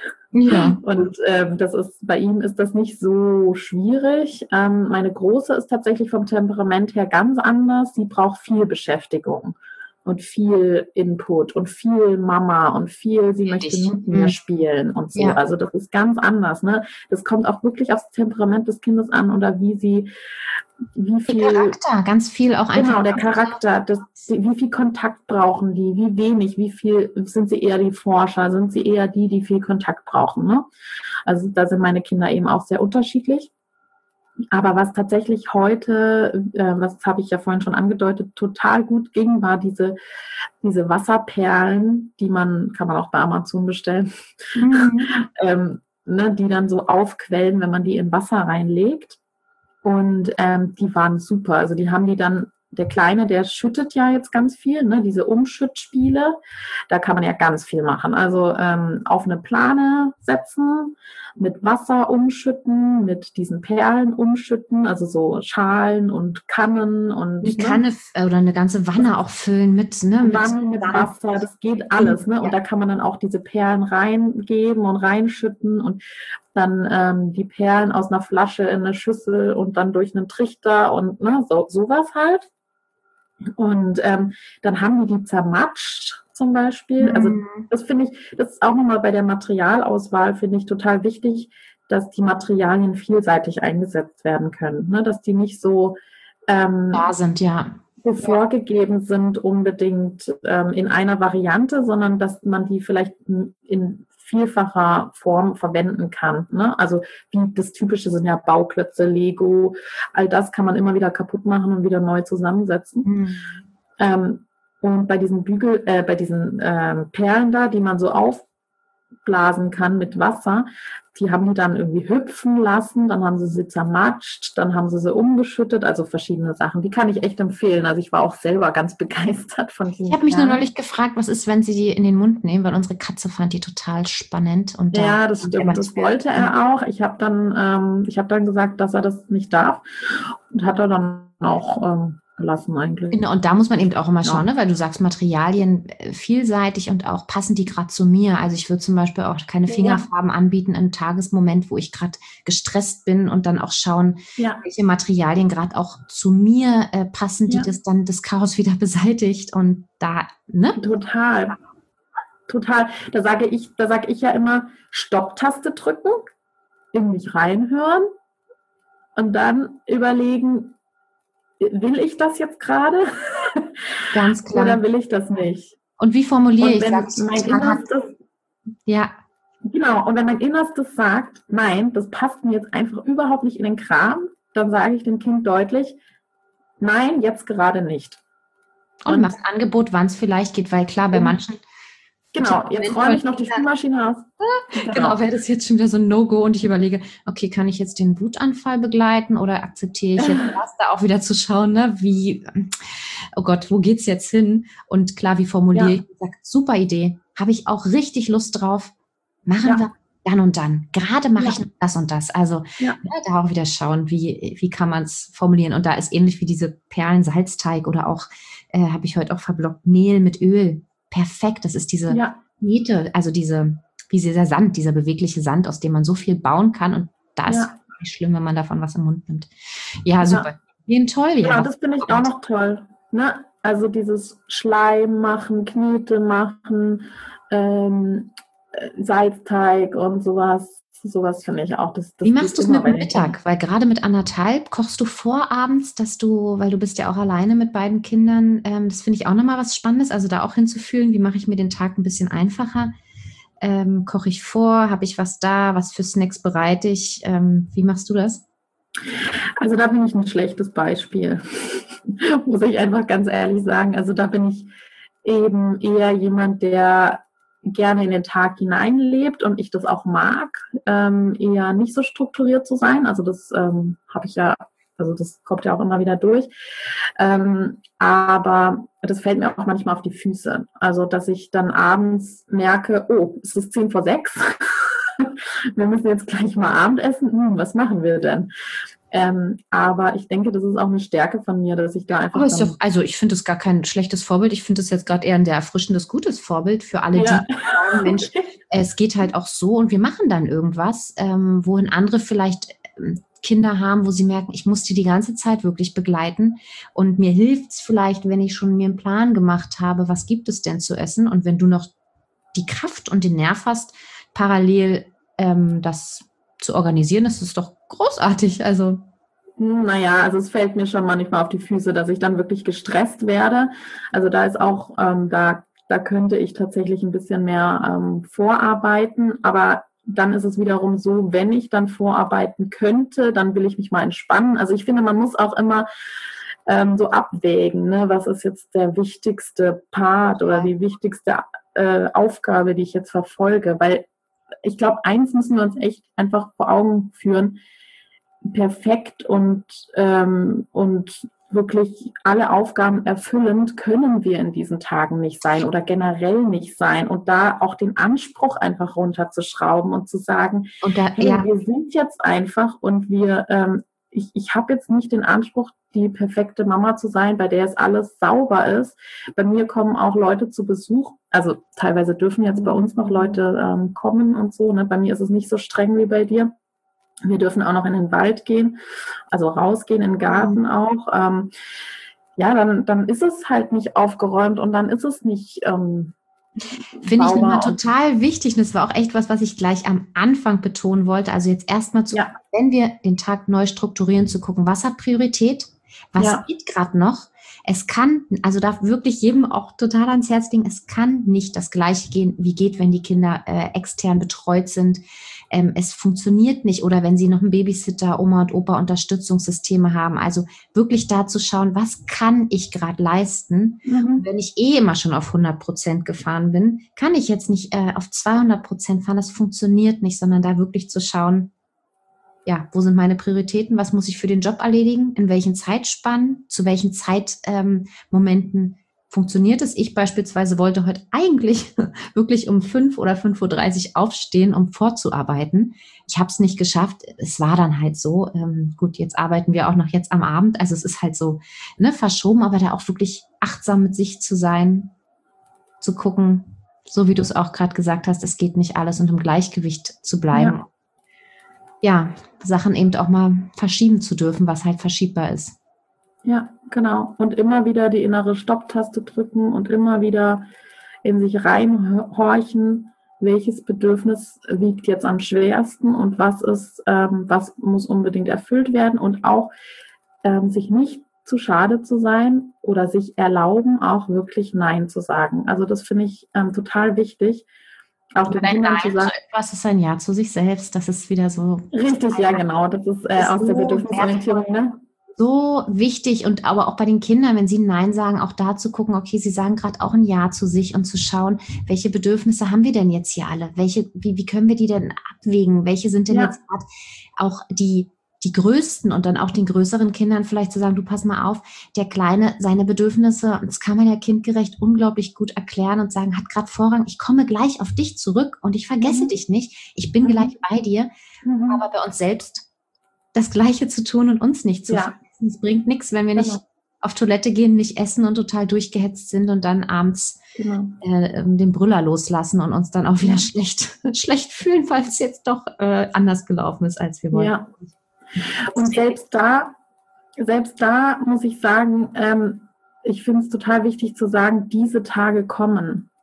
Ja. Und ähm, das ist, bei ihm ist das nicht so schwierig. Ähm, meine Große ist tatsächlich vom Temperament her ganz anders. Sie braucht viel Beschäftigung und viel Input und viel Mama und viel, sie möchte Richtig. mit mir Mhm. spielen und so. Ja. Also das ist ganz anders. Ne? Das kommt auch wirklich aufs Temperament des Kindes an oder wie sie, wie viel Der Charakter, ganz viel auch einfach. Genau, der Charakter, das, wie viel Kontakt brauchen die, wie wenig, wie viel, sind sie eher die Forscher, sind sie eher die, die viel Kontakt brauchen, ne? Also da sind meine Kinder eben auch sehr unterschiedlich. Aber was tatsächlich heute, äh, was habe ich ja vorhin schon angedeutet, total gut ging, war diese, diese Wasserperlen, die man, kann man auch bei Amazon bestellen, Mhm. ähm, ne, die dann so aufquellen, wenn man die in Wasser reinlegt. Und ähm, die waren super. Also die haben die dann, der Kleine, der schüttet ja jetzt ganz viel, ne, diese Umschüttspiele. Da kann man ja ganz viel machen. Also ähm, auf eine Plane setzen, mit Wasser umschütten, mit diesen Perlen umschütten, also so Schalen und Kannen und Eine Kanne f- oder eine ganze Wanne auch füllen mit, ne? Mit Wannen mit Sand. Wasser, das geht alles, ne? Ja. Und da kann man dann auch diese Perlen reingeben und reinschütten und dann ähm, die Perlen aus einer Flasche in eine Schüssel und dann durch einen Trichter und ne, so sowas halt. Und ähm, dann haben die die zermatscht zum Beispiel. Also Mhm. das finde ich, das ist auch nochmal bei der Materialauswahl, finde ich total wichtig, dass die Materialien vielseitig eingesetzt werden können, ne? Dass die nicht so ähm, Da sind, ja. so vorgegeben sind unbedingt ähm, in einer Variante, sondern dass man die vielleicht in vielfacher Form verwenden kann. Ne? Also wie das Typische sind ja Bauklötze, Lego, all das kann man immer wieder kaputt machen und wieder neu zusammensetzen. Mhm. Ähm, und bei diesen Bügel, äh, bei diesen ähm, Perlen da, die man so aufblasen kann mit Wasser, die haben die dann irgendwie hüpfen lassen, dann haben sie sie zermatscht, dann haben sie sie umgeschüttet, also verschiedene Sachen. Die kann ich echt empfehlen. Also ich war auch selber ganz begeistert von diesen Ich habe mich nur Perlen. neulich gefragt, was ist, wenn sie die in den Mund nehmen, weil unsere Katze fand die total spannend. Und da Ja, das stimmt. Das wollte er auch. Ich habe dann, ähm, ich habe dann gesagt, dass er das nicht darf und hat er dann auch ähm, gelassen eigentlich. Genau, und da muss man eben auch immer schauen, Ja. ne? Weil du sagst, Materialien äh, vielseitig und auch passen die gerade zu mir. Also ich würde zum Beispiel auch keine Ja. Fingerfarben anbieten in einem Tagesmoment, wo ich gerade gestresst bin und dann auch schauen, Ja, welche Materialien gerade auch zu mir äh, passen, die Ja. das dann das Chaos wieder beseitigt und da, ne? total. Total. Da sage ich, da sage ich ja immer, Stopptaste drücken, in mich reinhören und dann überlegen, will ich das jetzt gerade Ganz klar. oder will ich das nicht? Und wie formuliere Und ich wenn das? mein Man hat, Innerstes, ja, genau, und wenn mein Innerstes sagt, nein, das passt mir jetzt einfach überhaupt nicht in den Kram, dann sage ich dem Kind deutlich, nein, jetzt gerade nicht. und, Und- mach ein Angebot, wann es vielleicht geht, weil klar, bei Und- manchen, Genau, jetzt räume ich noch die Ja. Spülmaschine aus. genau, wäre das jetzt schon wieder so ein No-Go und ich überlege, okay, kann ich jetzt den Wutanfall begleiten oder akzeptiere ich jetzt das, da auch wieder zu schauen, ne, wie, oh Gott, wo geht's jetzt hin? Und klar, wie formuliere Ja. ich? Ich sag, super Idee, habe ich auch richtig Lust drauf, machen Ja. wir dann und dann. Gerade mache Ja. ich noch das und das. Also Ja. ne, da auch wieder schauen, wie, wie kann man es formulieren. Und da ist ähnlich wie diese Perlen-Salzteig oder auch, äh, habe ich heute auch verblockt, Mehl mit Öl. Perfekt, das ist diese Ja, Niete, also diese, wie dieser Sand, dieser bewegliche Sand, aus dem man so viel bauen kann. Und da ist Ja. es nicht schlimm, wenn man davon was im Mund nimmt. Ja, Ja. super. Jeden toll. genau, Ja, das finde ich auch noch toll. Ne? Also dieses Schleim machen, Knete machen, ähm, äh, Salzteig und sowas. sowas finde ich auch. Das, das Wie machst du es immer, mit dem Mittag? Weil gerade mit anderthalb kochst du vorabends, dass du, weil du bist ja auch alleine mit beiden Kindern, ähm, das finde ich auch nochmal was Spannendes, also da auch hinzufühlen, wie mache ich mir den Tag ein bisschen einfacher? Ähm, koche ich vor? Habe ich was da? Was für Snacks bereite ich? Ähm, wie machst du das? Also da bin ich ein schlechtes Beispiel, muss ich einfach ganz ehrlich sagen. Also da bin ich eben eher jemand, der gerne in den Tag hineinlebt und ich das auch mag, ähm, eher nicht so strukturiert zu sein. Also das ähm, habe ich ja, also das kommt ja auch immer wieder durch. Ähm, aber das fällt mir auch manchmal auf die Füße. Also dass ich dann abends merke, oh, es ist zehn vor sechs. Wir müssen jetzt gleich mal Abendessen. Hm, was machen wir denn? Ähm, aber ich denke, das ist auch eine Stärke von mir, dass ich da einfach. Aber ist doch, also ich finde es gar kein schlechtes Vorbild. Ich finde es jetzt gerade eher ein sehr erfrischendes, gutes Vorbild für alle, Ja. die sagen, Mensch, es geht halt auch so und wir machen dann irgendwas, ähm, wohin andere vielleicht ähm, Kinder haben, wo sie merken, ich muss die die ganze Zeit wirklich begleiten und mir hilft es vielleicht, wenn ich schon mir einen Plan gemacht habe, was gibt es denn zu essen, und wenn du noch die Kraft und den Nerv hast, parallel ähm, das zu organisieren, ist es doch großartig. Also Naja, also es fällt mir schon manchmal auf die Füße, dass ich dann wirklich gestresst werde. Also da ist auch, ähm, da, da könnte ich tatsächlich ein bisschen mehr ähm, vorarbeiten, aber dann ist es wiederum so, wenn ich dann vorarbeiten könnte, dann will ich mich mal entspannen. Also ich finde, man muss auch immer ähm, so abwägen, ne? Was ist jetzt der wichtigste Part oder die wichtigste äh, Aufgabe, die ich jetzt verfolge, weil ich glaube, eins müssen wir uns echt einfach vor Augen führen: perfekt und, ähm, und wirklich alle Aufgaben erfüllend können wir in diesen Tagen nicht sein oder generell nicht sein. Und da auch den Anspruch einfach runterzuschrauben und zu sagen, und da, hey, ja, wir sind jetzt einfach und wir, ähm, ich, ich habe jetzt nicht den Anspruch, die perfekte Mama zu sein, bei der es alles sauber ist. Bei mir kommen auch Leute zu Besuch. Also teilweise dürfen jetzt bei uns noch Leute ähm, kommen und so. Ne? Bei mir ist es nicht so streng wie bei dir. Wir dürfen auch noch in den Wald gehen, also rausgehen, in den Garten auch. Ähm, ja, dann, dann ist es halt nicht aufgeräumt und dann ist es nicht ähm, finde ich nochmal sauber. total wichtig. Und das war auch echt was, was ich gleich am Anfang betonen wollte. Also jetzt erstmal zu, Ja. wenn wir den Tag neu strukturieren, zu gucken, was hat Priorität, was Ja. geht gerade noch. Es kann, also darf wirklich jedem auch total ans Herz legen, es kann nicht das Gleiche gehen, wie geht, wenn die Kinder äh, extern betreut sind. Ähm, es funktioniert nicht, oder wenn sie noch einen Babysitter, Oma und Opa, Unterstützungssysteme haben. Also wirklich da zu schauen, was kann ich gerade leisten? Mhm. Und wenn ich eh immer schon auf hundert Prozent gefahren bin, kann ich jetzt nicht äh, auf zweihundert Prozent fahren. Das funktioniert nicht, sondern da wirklich zu schauen, ja, wo sind meine Prioritäten? Was muss ich für den Job erledigen? In welchen Zeitspannen? Zu welchen Zeitmomenten ähm, funktioniert es? Ich beispielsweise wollte heute eigentlich wirklich um fünf oder fünf Uhr dreißig aufstehen, um vorzuarbeiten. Ich habe es nicht geschafft. Es war dann halt so. Ähm, gut, jetzt arbeiten wir auch noch jetzt am Abend. Also es ist halt so, ne, verschoben, aber da auch wirklich achtsam mit sich zu sein, zu gucken, so wie du es auch gerade gesagt hast, es geht nicht alles, und im Gleichgewicht zu bleiben. Ja. Ja, Sachen eben auch mal verschieben zu dürfen, was halt verschiebbar ist. Ja, genau. Und immer wieder die innere Stopptaste drücken und immer wieder in sich reinhorchen, welches Bedürfnis wiegt jetzt am schwersten und was ist, ähm, was muss unbedingt erfüllt werden, und auch ähm, sich nicht zu schade zu sein oder sich erlauben, auch wirklich Nein zu sagen. Also das finde ich ähm, total wichtig. Auch den Kindern Nein zu sagen. Was ist ein Ja zu sich selbst? Das ist wieder so. Richtig, ja, genau. Das ist, äh, ist aus so der Bedürfnisorientierung, ne? So wichtig, und aber auch bei den Kindern, wenn sie Nein sagen, auch da zu gucken, okay, sie sagen gerade auch ein Ja zu sich, und zu schauen, welche Bedürfnisse haben wir denn jetzt hier alle? Welche, wie, wie können wir die denn abwägen? Welche sind denn Ja. jetzt grad auch die, die größten, und dann auch den größeren Kindern vielleicht zu sagen, du pass mal auf, der Kleine, seine Bedürfnisse, das kann man ja kindgerecht unglaublich gut erklären und sagen, hat gerade Vorrang, ich komme gleich auf dich zurück und ich vergesse Mhm. dich nicht, ich bin Mhm. gleich bei dir, Mhm. aber bei uns selbst das Gleiche zu tun und uns nicht zu Ja. vergessen. Es bringt nichts, wenn wir Genau. nicht auf Toilette gehen, nicht essen und total durchgehetzt sind und dann abends Genau. äh, den Brüller loslassen und uns dann auch wieder Ja. schlecht, schlecht fühlen, weil es jetzt doch äh, anders gelaufen ist, als wir wollten. Ja. Und selbst da, selbst da muss ich sagen, ähm, ich finde es total wichtig zu sagen, diese Tage kommen.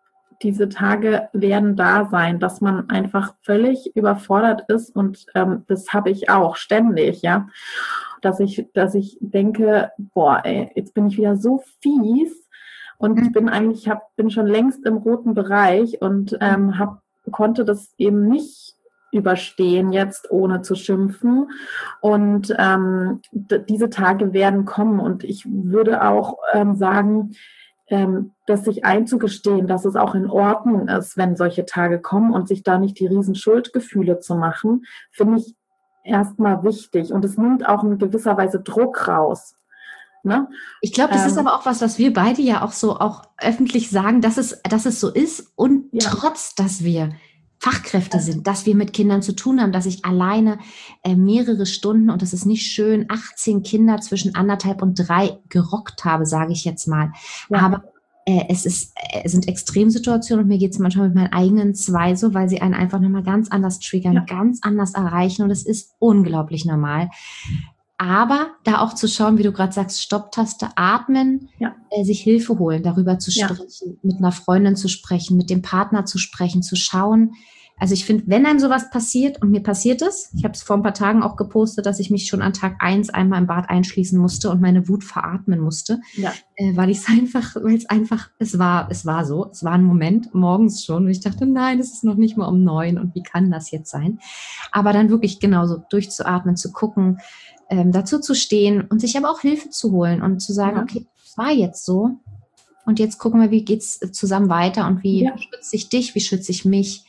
diese Tage werden da sein, dass man einfach völlig überfordert ist und ähm, das habe ich auch ständig, ja, dass ich, dass ich denke, boah, ey, jetzt bin ich wieder so fies und ich bin eigentlich, hab, bin schon längst im roten Bereich und ähm, hab, konnte das eben nicht überstehen jetzt, ohne zu schimpfen. Und ähm, d- diese Tage werden kommen. Und ich würde auch ähm, sagen, ähm, dass sich einzugestehen, dass es auch in Ordnung ist, wenn solche Tage kommen und sich da nicht die riesen Schuldgefühle zu machen, finde ich erstmal wichtig. Und es nimmt auch in gewisser Weise Druck raus. Ne? Ich glaube, das ähm, ist aber auch was, was wir beide ja auch so auch öffentlich sagen, dass es, dass es so ist. Und ja. trotz, dass wir Fachkräfte sind, dass wir mit Kindern zu tun haben, dass ich alleine äh, mehrere Stunden, und das ist nicht schön, achtzehn Kinder zwischen anderthalb und drei gerockt habe, sage ich jetzt mal. Ja. Aber äh, es ist, äh, es sind Extremsituationen und mir geht es manchmal mit meinen eigenen zwei so, weil sie einen einfach nochmal ganz anders triggern, ja. ganz anders erreichen und es ist unglaublich normal. Aber da auch zu schauen, wie du gerade sagst, Stopptaste, atmen, ja. äh, sich Hilfe holen, darüber zu sprechen, ja. mit einer Freundin zu sprechen, mit dem Partner zu sprechen, zu schauen. Also ich finde, wenn einem sowas passiert, und mir passiert es, ich habe es vor ein paar Tagen auch gepostet, dass ich mich schon an Tag eins einmal im Bad einschließen musste und meine Wut veratmen musste, ja. äh, weil ich es einfach, weil es einfach, es war, es war so, es war ein Moment morgens schon und ich dachte, nein, es ist noch nicht mal um neun und wie kann das jetzt sein? Aber dann wirklich genauso durchzuatmen, zu gucken, ähm, dazu zu stehen und sich aber auch Hilfe zu holen und zu sagen, ja. okay, das war jetzt so und jetzt gucken wir, wie geht's zusammen weiter und wie ja. schütze ich dich, wie schütze ich mich?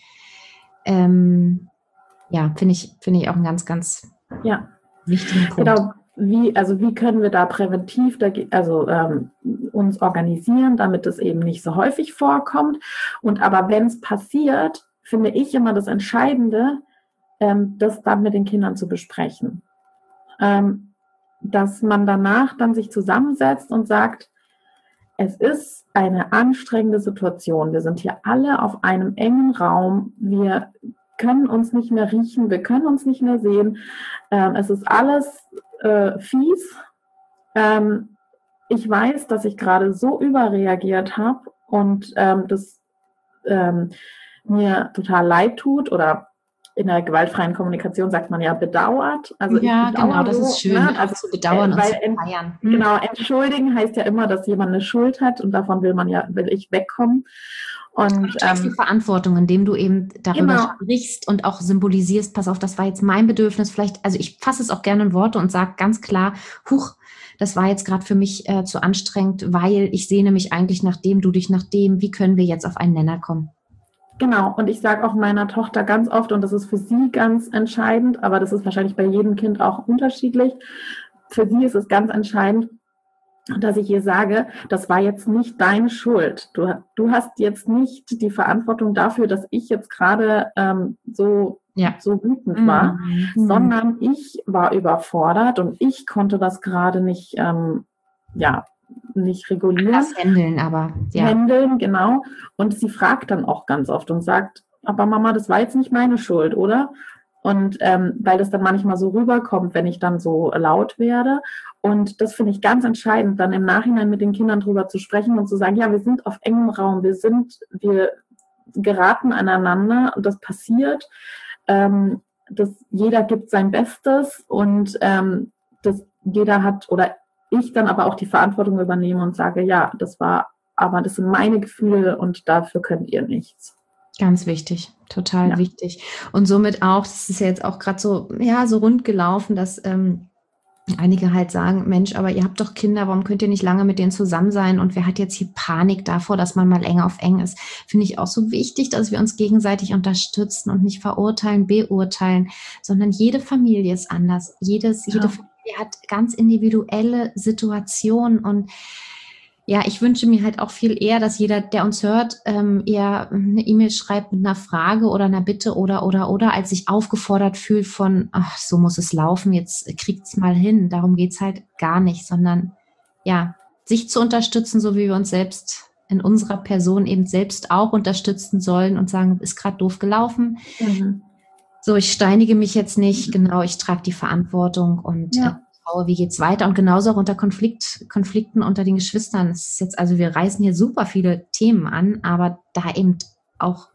Ähm, ja, finde ich, finde ich auch einen ganz, ganz ja. wichtigen Punkt. Genau. Wie, also wie können wir da präventiv dagegen, also ähm, uns organisieren, damit es eben nicht so häufig vorkommt. Und aber wenn es passiert, finde ich immer das Entscheidende, ähm, das dann mit den Kindern zu besprechen. Ähm, dass man danach dann sich zusammensetzt und sagt, es ist eine anstrengende Situation. Wir sind hier alle auf einem engen Raum. Wir können uns nicht mehr riechen. Wir können uns nicht mehr sehen. Ähm, es ist alles äh, fies. Ähm, ich weiß, dass ich gerade so überreagiert habe und ähm, das ähm, mir total leid tut oder in der gewaltfreien Kommunikation sagt man ja bedauert. Also ja, ich bedauere genau, das so, ist schön, ne? Also zu bedauern äh, weil und zu feiern. Hm. Genau, entschuldigen heißt ja immer, dass jemand eine Schuld hat und davon will man ja, will ich wegkommen. Und du trägst ähm, die Verantwortung, indem du eben darüber genau. sprichst und auch symbolisierst, pass auf, das war jetzt mein Bedürfnis, vielleicht, also ich fasse es auch gerne in Worte und sage ganz klar, huch, das war jetzt gerade für mich äh, zu anstrengend, weil ich sehne mich eigentlich nach dem, du dich nach dem, wie können wir jetzt auf einen Nenner kommen? Genau, und ich sage auch meiner Tochter ganz oft, und das ist für sie ganz entscheidend, aber das ist wahrscheinlich bei jedem Kind auch unterschiedlich, für sie ist es ganz entscheidend, dass ich ihr sage, das war jetzt nicht deine Schuld. Du, du hast jetzt nicht die Verantwortung dafür, dass ich jetzt gerade ähm, so, ja. so wütend war, mhm. sondern ich war überfordert und ich konnte das gerade nicht, ähm, ja, nicht regulieren. Das handeln, aber ja. Handeln, genau. Und sie fragt dann auch ganz oft und sagt, aber Mama, das war jetzt nicht meine Schuld, oder? Und ähm, weil das dann manchmal so rüberkommt, wenn ich dann so laut werde. Und das finde ich ganz entscheidend, dann im Nachhinein mit den Kindern drüber zu sprechen und zu sagen, ja, wir sind auf engem Raum, wir sind, wir geraten aneinander und das passiert. Ähm, das, jeder gibt sein Bestes und ähm, das, jeder hat, oder ich dann aber auch die Verantwortung übernehme und sage, ja, das war, aber das sind meine Gefühle und dafür könnt ihr nichts. Ganz wichtig, total ja. wichtig. Und somit auch, das ist ja jetzt auch gerade so, ja, so rund gelaufen, dass ähm, einige halt sagen, Mensch, aber ihr habt doch Kinder, warum könnt ihr nicht lange mit denen zusammen sein? Und wer hat jetzt hier Panik davor, dass man mal eng auf eng ist? Finde ich auch so wichtig, dass wir uns gegenseitig unterstützen und nicht verurteilen, beurteilen, sondern jede Familie ist anders. Jedes, ja. Jede Familie hat ganz individuelle Situationen und ja, ich wünsche mir halt auch viel eher, dass jeder, der uns hört, ähm, eher eine E-Mail schreibt mit einer Frage oder einer Bitte oder, oder, oder, als sich aufgefordert fühlt von, ach, so muss es laufen, jetzt kriegt's mal hin. Darum geht's halt gar nicht, sondern ja, sich zu unterstützen, so wie wir uns selbst in unserer Person eben selbst auch unterstützen sollen und sagen, ist gerade doof gelaufen. Mhm. So, ich steinige mich jetzt nicht, genau, ich trage die Verantwortung und ja. aufbaue, wie geht's weiter? Und genauso auch unter Konflikt, Konflikten unter den Geschwistern. Es ist jetzt, also wir reißen hier super viele Themen an, aber da eben auch,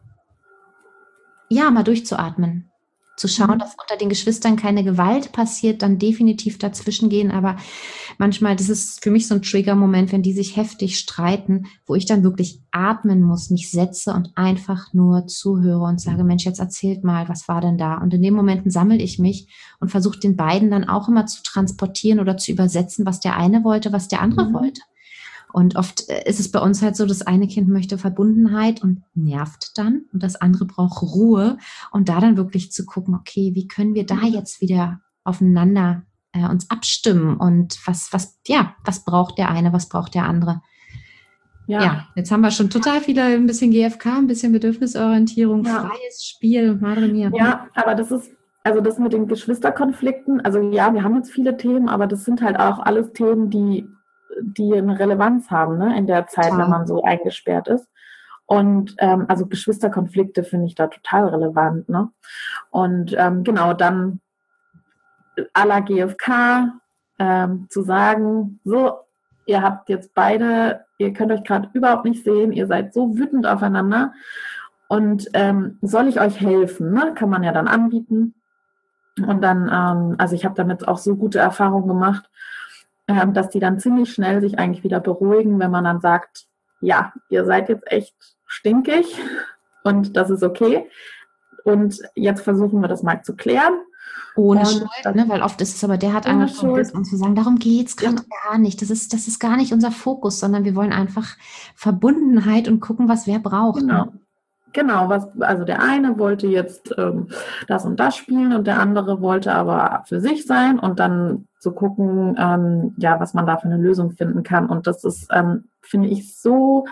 ja, mal durchzuatmen. Zu schauen, dass unter den Geschwistern keine Gewalt passiert, dann definitiv dazwischen gehen. Aber manchmal, das ist für mich so ein Trigger-Moment, wenn die sich heftig streiten, wo ich dann wirklich atmen muss, mich setze und einfach nur zuhöre und sage, Mensch, jetzt erzählt mal, was war denn da? Und in den Momenten sammle ich mich und versuche den beiden dann auch immer zu transportieren oder zu übersetzen, was der eine wollte, was der andere mhm. wollte. Und oft ist es bei uns halt so, das eine Kind möchte Verbundenheit und nervt dann und das andere braucht Ruhe. Und da dann wirklich zu gucken, okay, wie können wir da jetzt wieder aufeinander äh, uns abstimmen und was, was, ja, was braucht der eine, was braucht der andere? Ja, ja, jetzt haben wir schon total viele, ein bisschen G F K, ein bisschen Bedürfnisorientierung, ja. Freies Spiel, Madre mia. Ja, aber das ist, also das mit den Geschwisterkonflikten, also ja, wir haben jetzt viele Themen, aber das sind halt auch alles Themen, die die eine Relevanz haben, ne, in der Zeit, total. Wenn man so eingesperrt ist. Und ähm, also Geschwisterkonflikte finde ich da total relevant, ne? Und ähm, genau, dann à la G F K ähm, zu sagen, so, ihr habt jetzt beide, ihr könnt euch gerade überhaupt nicht sehen, ihr seid so wütend aufeinander und ähm, soll ich euch helfen, ne? Kann man ja dann anbieten. Und dann, ähm, also ich habe damit auch so gute Erfahrungen gemacht, dass die dann ziemlich schnell sich eigentlich wieder beruhigen, wenn man dann sagt, ja, ihr seid jetzt echt stinkig und das ist okay. Und jetzt versuchen wir das mal zu klären. Ohne Schuld, ne? Weil oft ist es aber, der hat angefangen, uns zu sagen, darum geht es gerade ja. gar nicht. Das ist, das ist gar nicht unser Fokus, sondern wir wollen einfach Verbundenheit und gucken, was wer braucht. Genau. Ne? Genau, was, also der eine wollte jetzt ähm, das und das spielen und der andere wollte aber für sich sein und dann zu gucken, ähm, ja, was man da für eine Lösung finden kann. Und das ist, ähm, finde ich, so,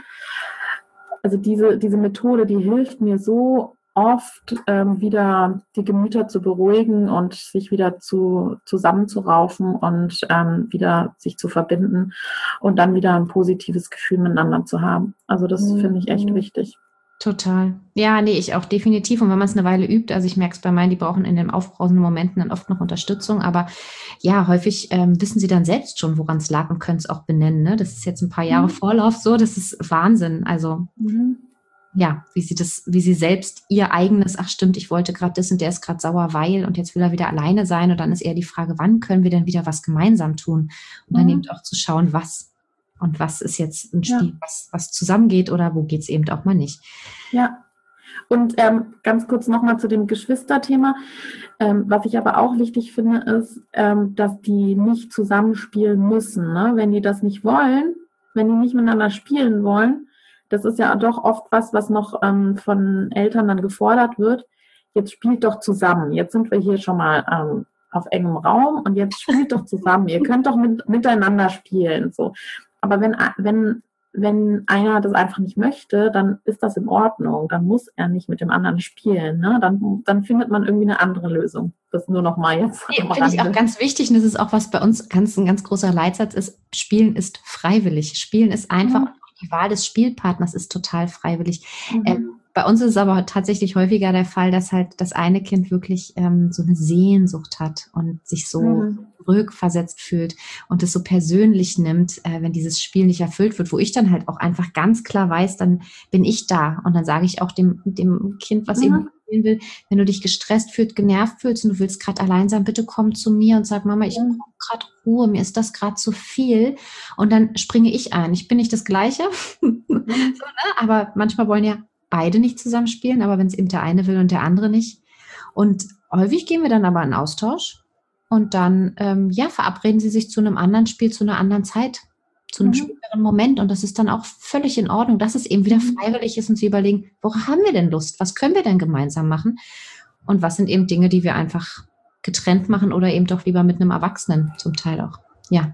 also diese, diese Methode, die hilft mir so oft, ähm, wieder die Gemüter zu beruhigen und sich wieder zu zusammenzuraufen und ähm, wieder sich zu verbinden und dann wieder ein positives Gefühl miteinander zu haben. Also das mhm. finde ich echt wichtig. Total. Ja, nee, ich auch definitiv. Und wenn man es eine Weile übt, also ich merke es bei meinen, die brauchen in den aufbrausenden Momenten dann oft noch Unterstützung. Aber ja, häufig ähm, wissen sie dann selbst schon, woran es lag und können es auch benennen. Ne? Das ist jetzt ein paar Jahre mhm. Vorlauf so. Das ist Wahnsinn. Also mhm. ja, wie sie das, wie sie selbst ihr eigenes, ach stimmt, ich wollte gerade das und der ist gerade sauer, weil und jetzt will er wieder alleine sein. Und dann ist eher die Frage, wann können wir denn wieder was gemeinsam tun? Und dann mhm. eben auch zu schauen, was. Und was ist jetzt ein Spiel, ja. was, was zusammengeht oder wo geht es eben auch mal nicht. Ja, und ähm, ganz kurz nochmal zu dem Geschwisterthema. Ähm, was ich aber auch wichtig finde, ist, ähm, dass die nicht zusammenspielen müssen. Ne? Wenn die das nicht wollen, wenn die nicht miteinander spielen wollen, das ist ja doch oft was, was noch ähm, von Eltern dann gefordert wird. Jetzt spielt doch zusammen. Jetzt sind wir hier schon mal ähm, auf engem Raum und jetzt spielt doch zusammen. Ihr könnt doch mit, miteinander spielen. So. Aber wenn, wenn, wenn einer das einfach nicht möchte, dann ist das in Ordnung. Dann muss er nicht mit dem anderen spielen. Ne? Dann, dann findet man irgendwie eine andere Lösung. Das nur noch mal jetzt. Ja, finde ich auch ganz wichtig. Und das ist auch, was bei uns ganz, ein ganz großer Leitsatz ist. Spielen ist freiwillig. Spielen ist einfach. Mhm. Die Wahl des Spielpartners ist total freiwillig. Mhm. Ähm, bei uns ist es aber tatsächlich häufiger der Fall, dass halt das eine Kind wirklich ähm, so eine Sehnsucht hat und sich so mhm. rückversetzt fühlt und es so persönlich nimmt, äh, wenn dieses Spiel nicht erfüllt wird, wo ich dann halt auch einfach ganz klar weiß, dann bin ich da und dann sage ich auch dem, dem Kind, was mhm. eben spielen will, wenn du dich gestresst fühlst, genervt fühlst und du willst gerade allein sein, bitte komm zu mir und sag, Mama, ich brauche gerade Ruhe, mir ist das gerade zu viel und dann springe ich ein. Ich bin nicht das Gleiche, mhm. so, ne? Aber manchmal wollen ja beide nicht zusammenspielen, aber wenn es eben der eine will und der andere nicht. Und häufig gehen wir dann aber in Austausch und dann, ähm, ja, verabreden sie sich zu einem anderen Spiel, zu einer anderen Zeit, zu einem mhm. späteren Moment und das ist dann auch völlig in Ordnung, dass es eben wieder freiwillig ist und sie überlegen, worauf haben wir denn Lust? Was können wir denn gemeinsam machen? Und was sind eben Dinge, die wir einfach getrennt machen oder eben doch lieber mit einem Erwachsenen zum Teil auch. Ja.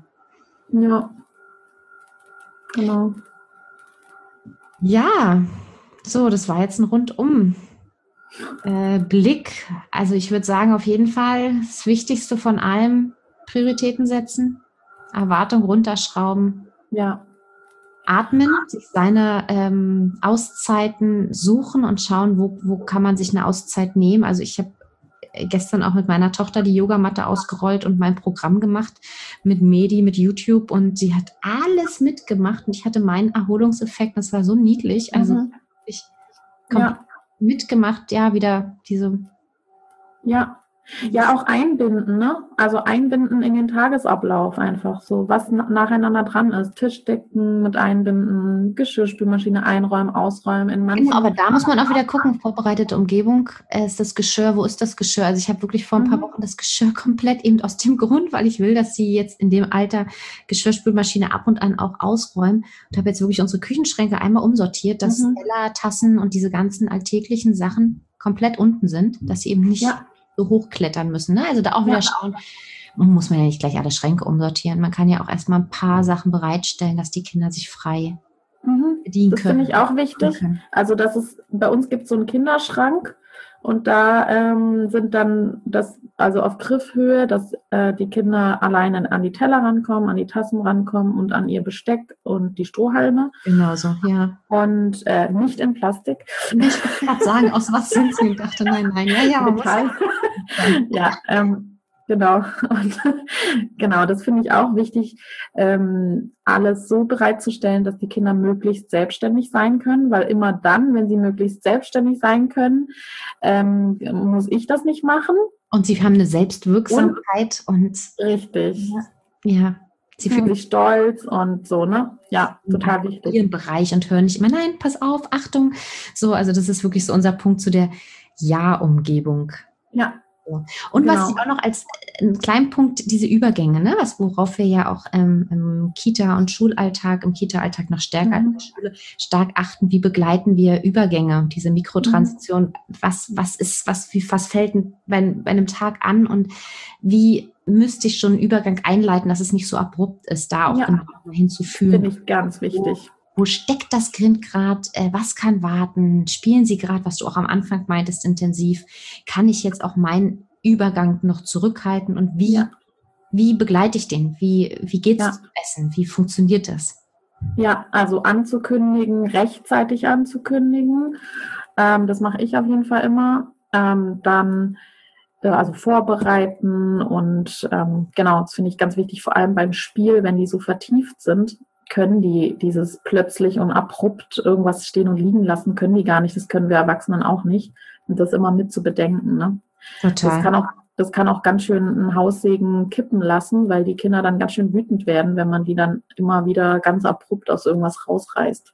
Ja. Genau. Ja, so, das war jetzt ein rundum äh, Blick. Also ich würde sagen, auf jeden Fall das Wichtigste von allem, Prioritäten setzen, Erwartung runterschrauben, ja. atmen, sich seine ähm, Auszeiten suchen und schauen, wo, wo kann man sich eine Auszeit nehmen. Also ich habe gestern auch mit meiner Tochter die Yogamatte ausgerollt und mein Programm gemacht mit Medi, mit YouTube und sie hat alles mitgemacht und ich hatte meinen Erholungseffekt. Das war so niedlich. Also Mhm. ich komplett Ja. mitgemacht, ja, wieder diese... Ja. Ja, auch einbinden, ne? Also einbinden in den Tagesablauf einfach so, was na- nacheinander dran ist. Tischdecken mit einbinden, Geschirrspülmaschine einräumen, ausräumen in manchen. Genau, aber da muss man auch wieder gucken, vorbereitete Umgebung, äh, ist das Geschirr, wo ist das Geschirr? Also ich habe wirklich vor ein paar Mhm. Wochen das Geschirr komplett eben aus dem Grund, weil ich will, dass sie jetzt in dem Alter Geschirrspülmaschine ab und an auch ausräumen und habe jetzt wirklich unsere Küchenschränke einmal umsortiert, dass Mhm. Teller, Tassen und diese ganzen alltäglichen Sachen komplett unten sind, dass sie eben nicht Ja. so hochklettern müssen. Ne? Also da auch wieder Ja. schauen, man muss man ja nicht gleich alle Schränke umsortieren. Man kann ja auch erstmal ein paar Sachen bereitstellen, dass die Kinder sich frei Mhm. bedienen Das können. finde ich auch wichtig. können. Also das ist, bei uns gibt es so einen Kinderschrank und da ähm, sind dann das, also auf Griffhöhe, dass äh, die Kinder alleine an die Teller rankommen, an die Tassen rankommen und an ihr Besteck und die Strohhalme. Genau so, ja. Und äh, nicht in Plastik. Ich wollte gerade sagen, aus was sind sie? Ich dachte, nein, nein, ja, ja, man muss Metall. Ja, ähm, genau. Und genau, das finde ich auch wichtig, ähm, alles so bereitzustellen, dass die Kinder möglichst selbstständig sein können, weil immer dann, wenn sie möglichst selbstständig sein können, ähm, muss ich das nicht machen. Und sie haben eine Selbstwirksamkeit und, Richtig. ja, Sie fühlen sich stolz und so, ne? Ja, total wichtig. ihren Bereich und hören nicht immer, nein, pass auf, Achtung. So, also das ist wirklich so unser Punkt zu der Ja-Umgebung. Ja. Und Genau. was ich auch noch als einen kleinen Punkt, diese Übergänge, ne, was, worauf wir ja auch ähm, im Kita- und Schulalltag, im Kita-Alltag noch stärker Mhm. in der Schule stark achten, wie begleiten wir Übergänge, diese Mikrotransition, was, was ist, was, wie, was fällt bei, bei einem Tag an und wie müsste ich schon einen Übergang einleiten, dass es nicht so abrupt ist, da auch Ja. genau hinzufühlen. Finde ich ganz wichtig. Wo steckt das Kind gerade? Äh, was kann warten? Spielen sie gerade, was du auch am Anfang meintest, intensiv? Kann ich jetzt auch meinen Übergang noch zurückhalten? Und wie, Ja. wie begleite ich den? Wie, wie geht es Ja. zum Essen? Wie funktioniert das? Ja, also anzukündigen, rechtzeitig anzukündigen. Ähm, das mache ich auf jeden Fall immer. Ähm, dann äh, also vorbereiten und ähm, genau, das finde ich ganz wichtig, vor allem beim Spiel, wenn die so vertieft sind, können die dieses plötzlich und abrupt irgendwas stehen und liegen lassen, können die gar nicht. Das können wir Erwachsenen auch nicht. Und das immer mit zu bedenken. Ne? Total. Das kann auch Das kann auch ganz schön einen Haussegen kippen lassen, weil die Kinder dann ganz schön wütend werden, wenn man die dann immer wieder ganz abrupt aus irgendwas rausreißt.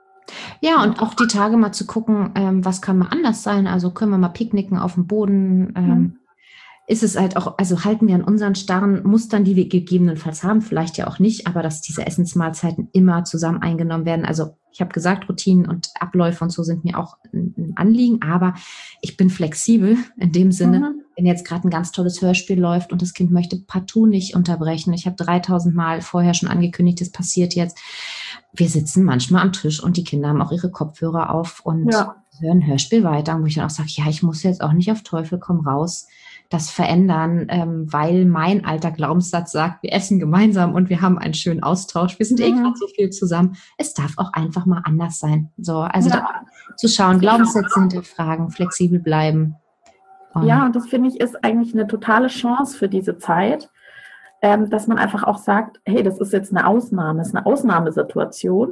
Ja, und auch die Tage mal zu gucken, ähm, was kann mal anders sein. Also können wir mal picknicken auf dem Boden. Ähm, Mhm. Ist es halt auch, also halten wir an unseren starren Mustern, die wir gegebenenfalls haben, vielleicht ja auch nicht, aber dass diese Essensmahlzeiten immer zusammen eingenommen werden. Also ich habe gesagt, Routinen und Abläufe und so sind mir auch ein ein Anliegen, aber ich bin flexibel in dem Sinne, Mhm. wenn jetzt gerade ein ganz tolles Hörspiel läuft und das Kind möchte partout nicht unterbrechen. Ich habe dreitausend Mal vorher schon angekündigt, das passiert jetzt. Wir sitzen manchmal am Tisch und die Kinder haben auch ihre Kopfhörer auf und Ja. hören Hörspiel weiter, wo ich dann auch sage, ja, ich muss jetzt auch nicht auf Teufel komm raus das verändern, ähm, weil mein alter Glaubenssatz sagt, wir essen gemeinsam und wir haben einen schönen Austausch. Wir sind eh Mhm. gerade so viel zusammen. Es darf auch einfach mal anders sein. So, also Ja. da zu schauen, Glaubenssätze hinterfragen, flexibel bleiben. Und Ja, und das finde ich ist eigentlich eine totale Chance für diese Zeit, ähm, dass man einfach auch sagt, hey, das ist jetzt eine Ausnahme, das ist eine Ausnahmesituation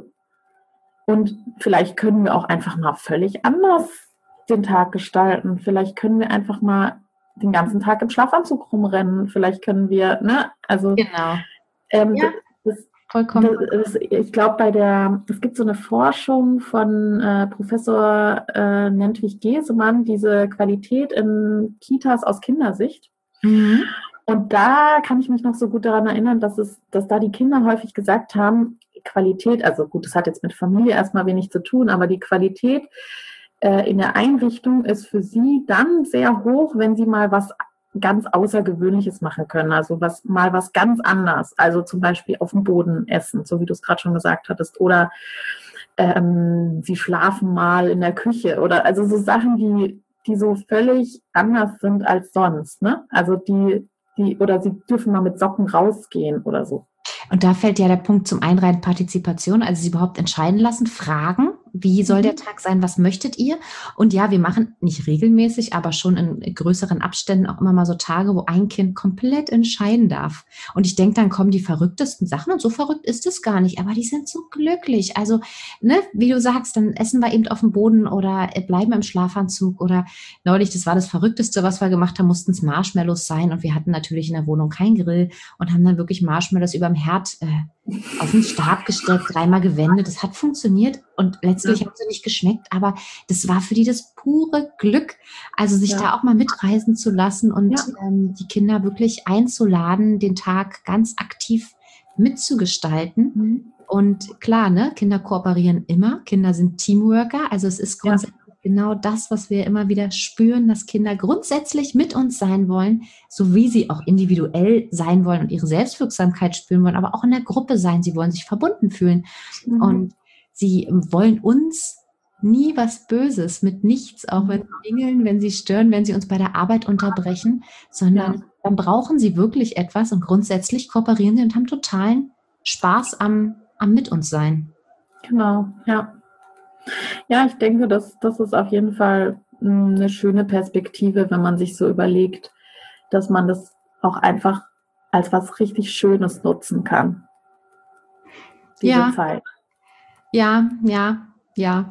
und vielleicht können wir auch einfach mal völlig anders den Tag gestalten. Vielleicht können wir einfach mal den ganzen Tag im Schlafanzug rumrennen. Vielleicht können wir, ne, also genau, ähm, Ja. das, vollkommen. Das, das, ich glaube, bei der, es gibt so eine Forschung von äh, Professor äh, Nentwich Gesemann, diese Qualität in Kitas aus Kindersicht. Mhm. Und da kann ich mich noch so gut daran erinnern, dass es, dass da die Kinder häufig gesagt haben, Qualität, also gut, das hat jetzt mit Familie erstmal wenig zu tun, aber die Qualität äh, in der Einrichtung ist für sie dann sehr hoch, wenn sie mal was ganz Außergewöhnliches machen können, also was mal was ganz anders, also zum Beispiel auf dem Boden essen, so wie du es gerade schon gesagt hattest, oder ähm, sie schlafen mal in der Küche oder also so Sachen, die die so völlig anders sind als sonst, ne? Also die die oder sie dürfen mal mit Socken rausgehen oder so. Und da fällt ja der Punkt zum einen rein Partizipation, also sie überhaupt entscheiden lassen, fragen, Wie soll Mhm. der Tag sein? Was möchtet ihr? Und ja, wir machen nicht regelmäßig, aber schon in größeren Abständen auch immer mal so Tage, wo ein Kind komplett entscheiden darf. Und ich denke, dann kommen die verrücktesten Sachen und so verrückt ist es gar nicht, aber die sind so glücklich. Also, ne, wie du sagst, dann essen wir eben auf dem Boden oder äh, bleiben im Schlafanzug oder neulich, das war das Verrückteste, was wir gemacht haben, mussten es Marshmallows sein und wir hatten natürlich in der Wohnung keinen Grill und haben dann wirklich Marshmallows überm Herd äh, auf den Stab gestellt, dreimal gewendet. Das hat funktioniert und letztlich Ja. haben sie nicht geschmeckt, aber das war für die das pure Glück. Also sich Ja. da auch mal mitreisen zu lassen und Ja. ähm, die Kinder wirklich einzuladen, den Tag ganz aktiv mitzugestalten. Mhm. Und klar, ne, Kinder kooperieren immer, Kinder sind Teamworker, also es ist Ja. grundsätzlich genau das, was wir immer wieder spüren, dass Kinder grundsätzlich mit uns sein wollen, so wie sie auch individuell sein wollen und ihre Selbstwirksamkeit spüren wollen, aber auch in der Gruppe sein. Sie wollen sich verbunden fühlen Mhm. und sie wollen uns nie was Böses, mit nichts, auch wenn sie dingeln, wenn sie stören, wenn sie uns bei der Arbeit unterbrechen, sondern Ja. dann brauchen sie wirklich etwas und grundsätzlich kooperieren sie und haben totalen Spaß am, am Mit uns sein. Genau, ja. Ja, ich denke, das, das ist auf jeden Fall mh, eine schöne Perspektive, wenn man sich so überlegt, dass man das auch einfach als was richtig Schönes nutzen kann, diese Ja. Zeit. Ja, ja, ja.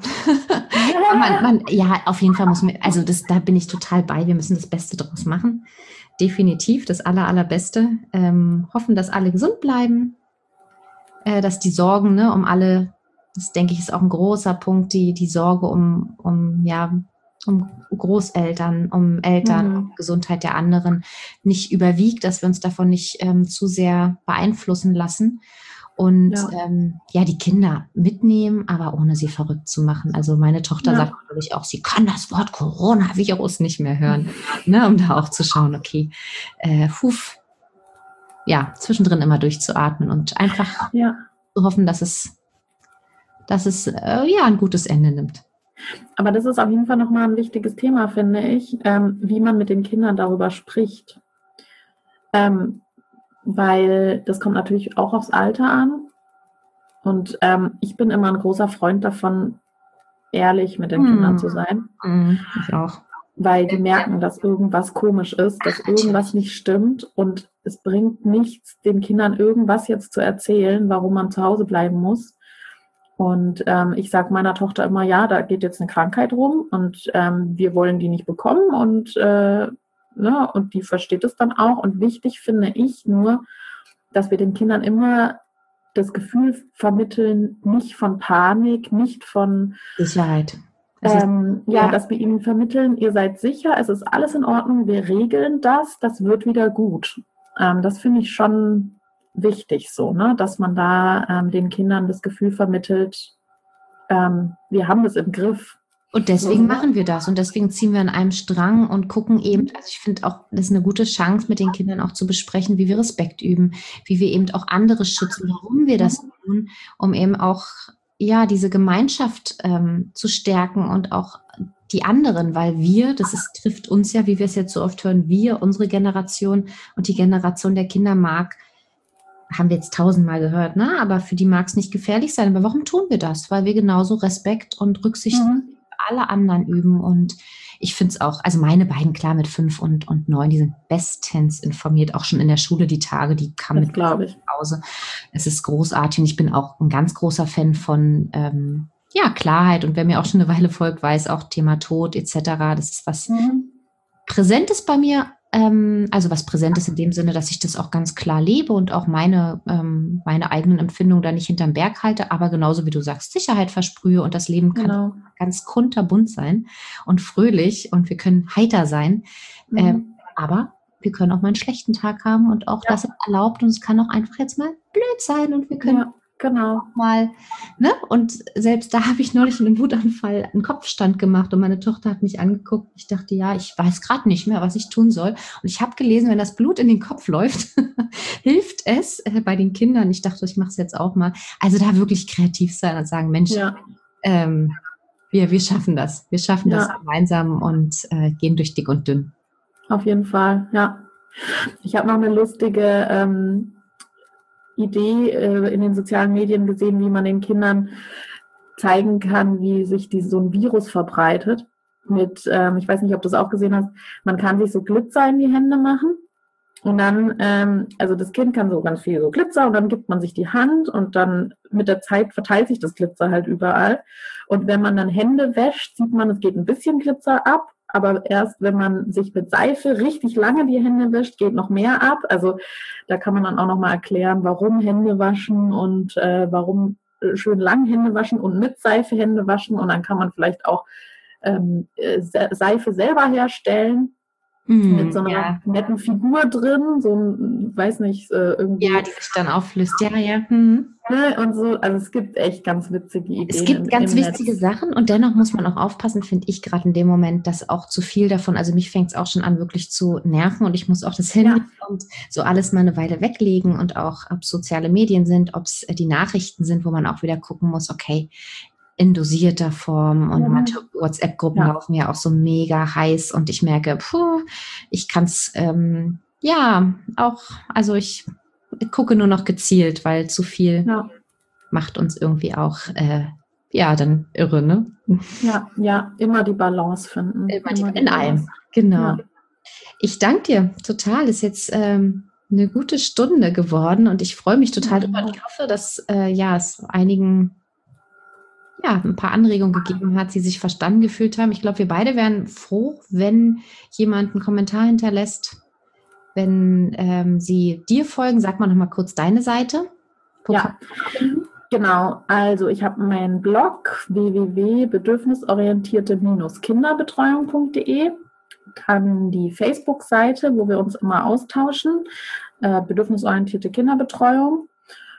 man, man, ja, auf jeden Fall muss man, also das, da bin ich total bei, wir müssen das Beste draus machen. Definitiv, das aller, allerbeste. Ähm, hoffen, dass alle gesund bleiben, äh, dass die Sorgen, ne, um alle, das denke ich, ist auch ein großer Punkt, die, die Sorge um, um, ja, um Großeltern, um Eltern, Mhm. um Gesundheit der anderen nicht überwiegt, dass wir uns davon nicht ähm, zu sehr beeinflussen lassen. Und Ja. ähm, ja, die Kinder mitnehmen, aber ohne sie verrückt zu machen. Also meine Tochter Ja. sagt natürlich auch, sie kann das Wort Coronavirus nicht mehr hören, ne, um da auch zu schauen, okay, äh, huf, ja, zwischendrin immer durchzuatmen und einfach Ja. zu hoffen, dass es, dass es äh, ja ein gutes Ende nimmt. Aber das ist auf jeden Fall nochmal ein wichtiges Thema, finde ich, ähm, wie man mit den Kindern darüber spricht. Ähm, weil das kommt natürlich auch aufs Alter an. Und ähm, ich bin immer ein großer Freund davon, ehrlich mit den Hm. Kindern zu sein. Mm, ich auch. Weil die merken, dass irgendwas komisch ist, dass irgendwas nicht stimmt und es bringt nichts, den Kindern irgendwas jetzt zu erzählen, warum man zu Hause bleiben muss. Und ähm, ich sage meiner Tochter immer, ja, da geht jetzt eine Krankheit rum und ähm, wir wollen die nicht bekommen und, äh, ne, und die versteht es dann auch. Und wichtig finde ich nur, dass wir den Kindern immer das Gefühl vermitteln, nicht von Panik, nicht von Sicherheit. Es ist, ähm, ja, ja. dass wir ihnen vermitteln, ihr seid sicher, es ist alles in Ordnung, wir regeln das, das wird wieder gut. Ähm, das finde ich schon wichtig so, ne? Dass man da ähm, den Kindern das Gefühl vermittelt, ähm, wir haben das im Griff. Und deswegen So. machen wir das und deswegen ziehen wir an einem Strang und gucken eben, also ich finde auch, das ist eine gute Chance, mit den Kindern auch zu besprechen, wie wir Respekt üben, wie wir eben auch andere schützen, warum wir das tun, um eben auch, ja, diese Gemeinschaft ähm, zu stärken und auch die anderen, weil wir, das ist, trifft uns ja, wie wir es jetzt so oft hören, wir, unsere Generation und die Generation der Kinder mag, haben wir jetzt tausendmal gehört, ne? Aber für die mag es nicht gefährlich sein. Aber warum tun wir das? Weil wir genauso Respekt und Rücksicht Mhm. für alle anderen üben. Und ich finde es auch, also meine beiden, klar, mit fünf und, und neun, die sind bestens informiert, auch schon in der Schule die Tage, die kamen Das mit glaube ich. nach Hause. Es ist großartig und ich bin auch ein ganz großer Fan von ähm, ja, Klarheit. Und wer mir auch schon eine Weile folgt, weiß auch Thema Tod et cetera. Das ist was Mhm. Präsentes bei mir. Ähm, also was Präsentes in dem Sinne, dass ich das auch ganz klar lebe und auch meine, ähm, meine eigenen Empfindungen da nicht hinterm Berg halte, aber genauso wie du sagst, Sicherheit versprühe und das Leben kann Genau. ganz kunterbunt sein und fröhlich und wir können heiter sein. Mhm. Ähm, aber wir können auch mal einen schlechten Tag haben und auch Ja. das ist erlaubt und es kann auch einfach jetzt mal blöd sein und wir können Ja, genau. mal, ne? Und selbst da habe ich neulich in einem Wutanfall einen Kopfstand gemacht und meine Tochter hat mich angeguckt. Ich dachte, ja, ich weiß gerade nicht mehr, was ich tun soll. Und ich habe gelesen, wenn das Blut in den Kopf läuft, hilft es äh, bei den Kindern. Ich dachte, ich mache es jetzt auch mal. Also da wirklich kreativ sein und sagen, Mensch, Ja. ähm, wir, wir schaffen das. Wir schaffen das Ja. gemeinsam und äh, gehen durch dick und dünn. Auf jeden Fall, ja. Ich habe noch eine lustige ähm, Idee äh, in den sozialen Medien gesehen, wie man den Kindern zeigen kann, wie sich die, so ein Virus verbreitet. Mit, ähm, ich weiß nicht, ob du es auch gesehen hast, man kann sich so Glitzer in die Hände machen. Und dann, ähm, also das Kind kann so ganz viel so Glitzer und dann gibt man sich die Hand und dann mit der Zeit verteilt sich das Glitzer halt überall. Und wenn man dann Hände wäscht, sieht man, es geht ein bisschen Glitzer ab, aber erst wenn man sich mit Seife richtig lange die Hände wäscht, geht noch mehr ab. Also da kann man dann auch nochmal erklären, warum Hände waschen und äh, warum schön lang Hände waschen und mit Seife Hände waschen. Und dann kann man vielleicht auch ähm, Seife selber herstellen. Mm, mit so einer ja. netten Figur drin, so ein, weiß nicht, äh, irgendwie. Ja, die sich dann auflöst, ja, ja. Mhm. Und so, also es gibt echt ganz witzige Ideen. Es gibt im, ganz im witzige Netz. Sachen und dennoch muss man auch aufpassen, finde ich gerade in dem Moment, dass auch zu viel davon, also mich fängt es auch schon an, wirklich zu nerven und ich muss auch das Handy ja. und so alles mal eine Weile weglegen und auch, ob es soziale Medien sind, ob es die Nachrichten sind, wo man auch wieder gucken muss, okay, in dosierter Form und mhm. manche WhatsApp-Gruppen ja. laufen ja auch so mega heiß und ich merke, puh, ich kann es, ähm, ja, auch, also ich gucke nur noch gezielt, weil zu viel ja. macht uns irgendwie auch, äh, ja, dann irre, ne? Ja, ja, immer die Balance finden. Immer die, immer die in Balance. Allem, genau. Ja. Ich danke dir total, ist jetzt ähm, eine gute Stunde geworden und ich freue mich total ja. drüber. Ich hoffe, dass äh, ja, es einigen ja, ein paar Anregungen gegeben hat, sie sich verstanden gefühlt haben. Ich glaube, wir beide wären froh, wenn jemand einen Kommentar hinterlässt, wenn ähm, sie dir folgen. Sag mal noch mal kurz deine Seite. Wo ja, genau. Also ich habe meinen Blog w w w punkt bedürfnisorientierte Kinderbetreuung punkt de, dann die Facebook-Seite, wo wir uns immer austauschen, äh, bedürfnisorientierte Kinderbetreuung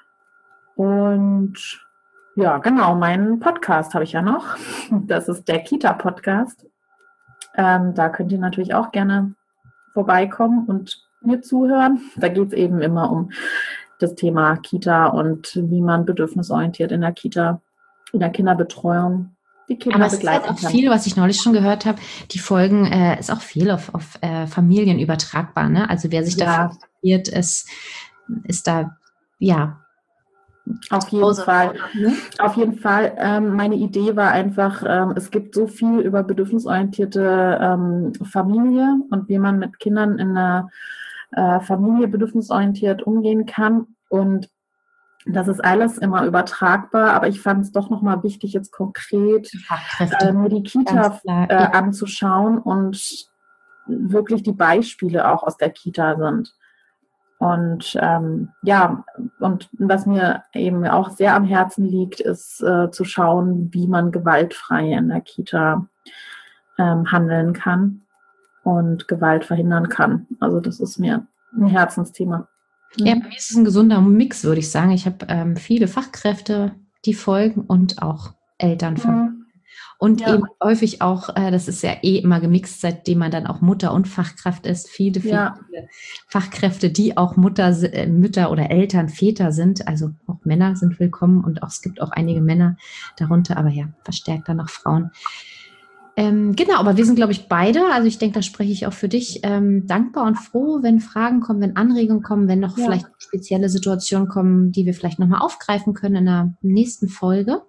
und ja, genau, meinen Podcast habe ich ja noch. Das ist der Kita-Podcast. Ähm, da könnt ihr natürlich auch gerne vorbeikommen und mir zuhören. Da geht es eben immer um das Thema Kita und wie man bedürfnisorientiert in der Kita, in der Kinderbetreuung die Kinder Aber begleiten kann. Aber es ist auch viel, was ich neulich schon gehört habe, die Folgen äh, ist auch viel auf, auf äh, Familien übertragbar. Ne? Also wer sich ja. dafür interessiert, ist, ist da, ja, Auf jeden Hause. Fall. Ne? Auf jeden Fall. Ähm, meine Idee war einfach, ähm, es gibt so viel über bedürfnisorientierte ähm, Familie und wie man mit Kindern in einer äh, Familie bedürfnisorientiert umgehen kann. Und das ist alles immer übertragbar, aber ich fand es doch nochmal wichtig, jetzt konkret äh, mir die Kita äh, anzuschauen und wirklich die Beispiele auch aus der Kita sind. Und ähm, ja, und was mir eben auch sehr am Herzen liegt, ist äh, zu schauen, wie man gewaltfrei in der Kita ähm, handeln kann und Gewalt verhindern kann. Also das ist mir ein Herzensthema. Ja, bei mir ist es ein gesunder Mix, würde ich sagen. Ich habe ähm, viele Fachkräfte, die folgen und auch Elternfamilien. Mhm. Und ja. eben häufig auch, äh, das ist ja eh immer gemixt, seitdem man dann auch Mutter und Fachkraft ist. Viele, viele, ja. viele Fachkräfte, die auch Mutter, äh, Mütter oder Eltern, Väter sind. Also auch Männer sind willkommen und auch, es gibt auch einige Männer darunter, aber ja, verstärkt dann noch Frauen. Ähm, genau, aber wir sind, glaube ich, beide, also ich denke, da spreche ich auch für dich, ähm, dankbar und froh, wenn Fragen kommen, wenn Anregungen kommen, wenn noch ja. vielleicht spezielle Situationen kommen, die wir vielleicht nochmal aufgreifen können in der nächsten Folge.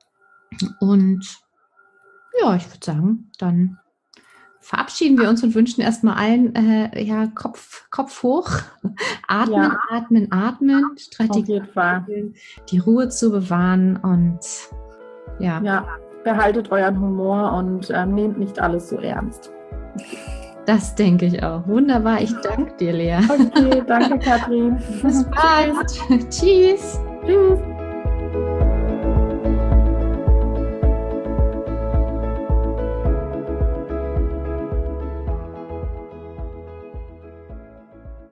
Und ja, ich würde sagen, dann verabschieden wir uns und wünschen erstmal allen äh, ja, Kopf, Kopf hoch, atmen, ja. atmen, atmen, Strategie, die Ruhe zu bewahren und ja. ja, behaltet euren Humor und ähm, nehmt nicht alles so ernst. Das denke ich auch. Wunderbar, ich danke dir, Lea. Okay, danke, Katrin. Bis bald. Tschüss. Tschüss.